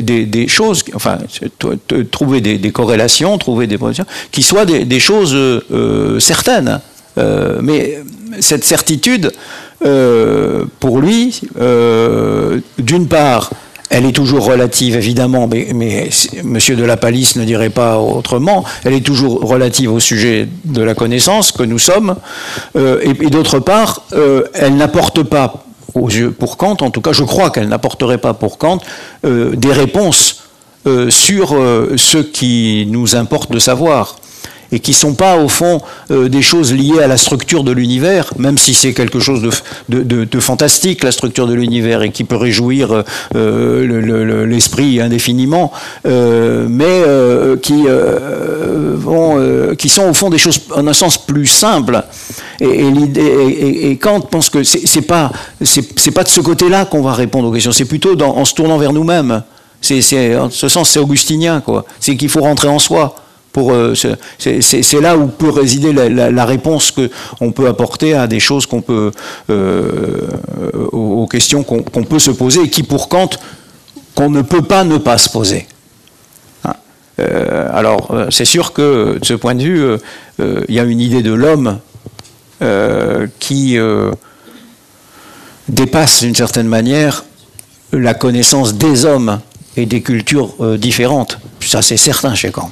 des, des choses, enfin, trouver des, des corrélations, trouver des positions, qui soient des, des choses euh, certaines. Euh, mais cette certitude, euh, pour lui, euh, d'une part, elle est toujours relative, évidemment, mais, mais M. de la Palisse ne dirait pas autrement, elle est toujours relative au sujet de la connaissance que nous sommes, euh, et, et d'autre part, euh, elle n'apporte pas, aux yeux, pour Kant, en tout cas, je crois qu'elle n'apporterait pas pour Kant, euh, des réponses euh, sur euh, ce qui nous importe de savoir, et qui ne sont pas, au fond, euh, des choses liées à la structure de l'univers, même si c'est quelque chose de, de, de, de fantastique, la structure de l'univers, et qui peut réjouir euh, le, le, l'esprit indéfiniment, euh, mais euh, qui, euh, vont, euh, qui sont, au fond, des choses, en un sens, plus simples. Et, et, l'idée, et, et Kant pense que c'est, c'est pas, c'est, c'est pas de ce côté-là qu'on va répondre aux questions, c'est plutôt dans, en se tournant vers nous-mêmes. C'est, c'est, en ce sens, c'est augustinien, quoi. C'est qu'il faut rentrer en soi. Pour, euh, c'est, c'est, c'est là où peut résider la, la, la réponse qu'on peut apporter à des choses qu'on peut, euh, aux, aux questions qu'on, qu'on peut se poser et qui, pour Kant, qu'on ne peut pas ne pas se poser. Hein euh, alors, c'est sûr que de ce point de vue, euh, euh, il y a une idée de l'homme euh, qui euh, dépasse d'une certaine manière la connaissance des hommes et des cultures euh, différentes. Ça, c'est certain chez Kant.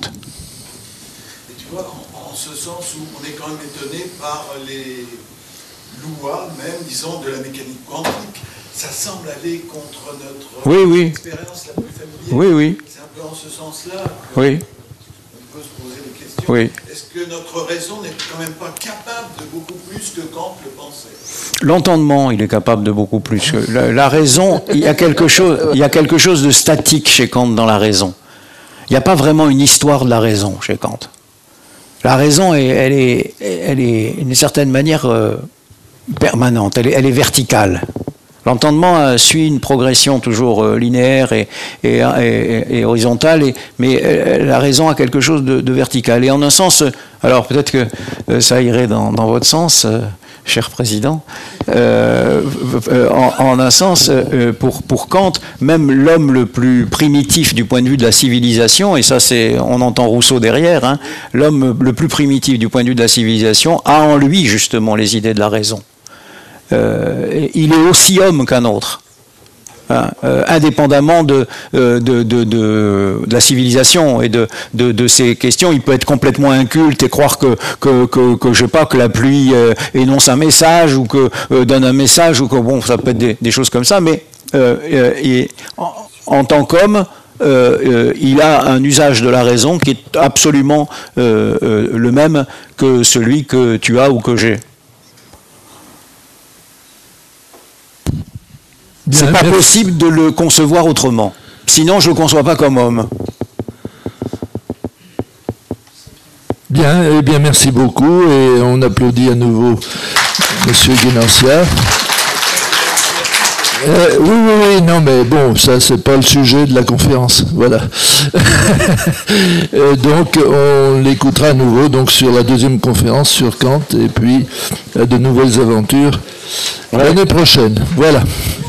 Où on est quand même étonné par les lois, même, disons, de la mécanique quantique. Ça semble aller contre notre oui, oui. expérience la plus familière. Oui, oui. C'est un peu en ce sens-là oui. qu'on peut se poser des questions. Oui. Est-ce que notre raison n'est quand même pas capable de beaucoup plus que Kant le pensait? L'entendement, il est capable de beaucoup plus. La, la raison, il y a quelque chose, il y a quelque chose de statique chez Kant dans la raison. Il n'y a pas vraiment une histoire de la raison chez Kant. La raison, est, elle est, elle est d'une certaine manière euh, permanente, elle est, elle est verticale. L'entendement euh, suit une progression toujours euh, linéaire et, et, et, et horizontale, et, mais euh, la raison a quelque chose de, de vertical. Et en un sens, alors peut-être que euh, ça irait dans, dans votre sens, euh, cher président, euh, en, en un sens, euh, pour, pour Kant, même l'homme le plus primitif du point de vue de la civilisation, et ça c'est, on entend Rousseau derrière, hein, l'homme le plus primitif du point de vue de la civilisation a en lui justement les idées de la raison. Euh, il est aussi homme qu'un autre. Hein, euh, indépendamment de, euh, de, de, de, de la civilisation et de, de, de ces questions, il peut être complètement inculte et croire que, que, que, que je sais pas, que la pluie euh, énonce un message ou que euh, donne un message ou que bon, ça peut être des, des choses comme ça, mais euh, euh, et, en, en tant qu'homme, euh, euh, il a un usage de la raison qui est absolument euh, euh, le même que celui que tu as ou que j'ai. C'est pas possible de le concevoir autrement. Sinon, je ne le conçois pas comme homme. Bien, eh bien, merci beaucoup. Et on applaudit à nouveau Monsieur Guénancia. Euh, oui, oui, oui, non, mais bon, ça, c'est pas le sujet de la conférence. Voilà. euh, donc, on l'écoutera à nouveau donc, sur la deuxième conférence sur Kant, et puis euh, de nouvelles aventures l'année prochaine. Voilà.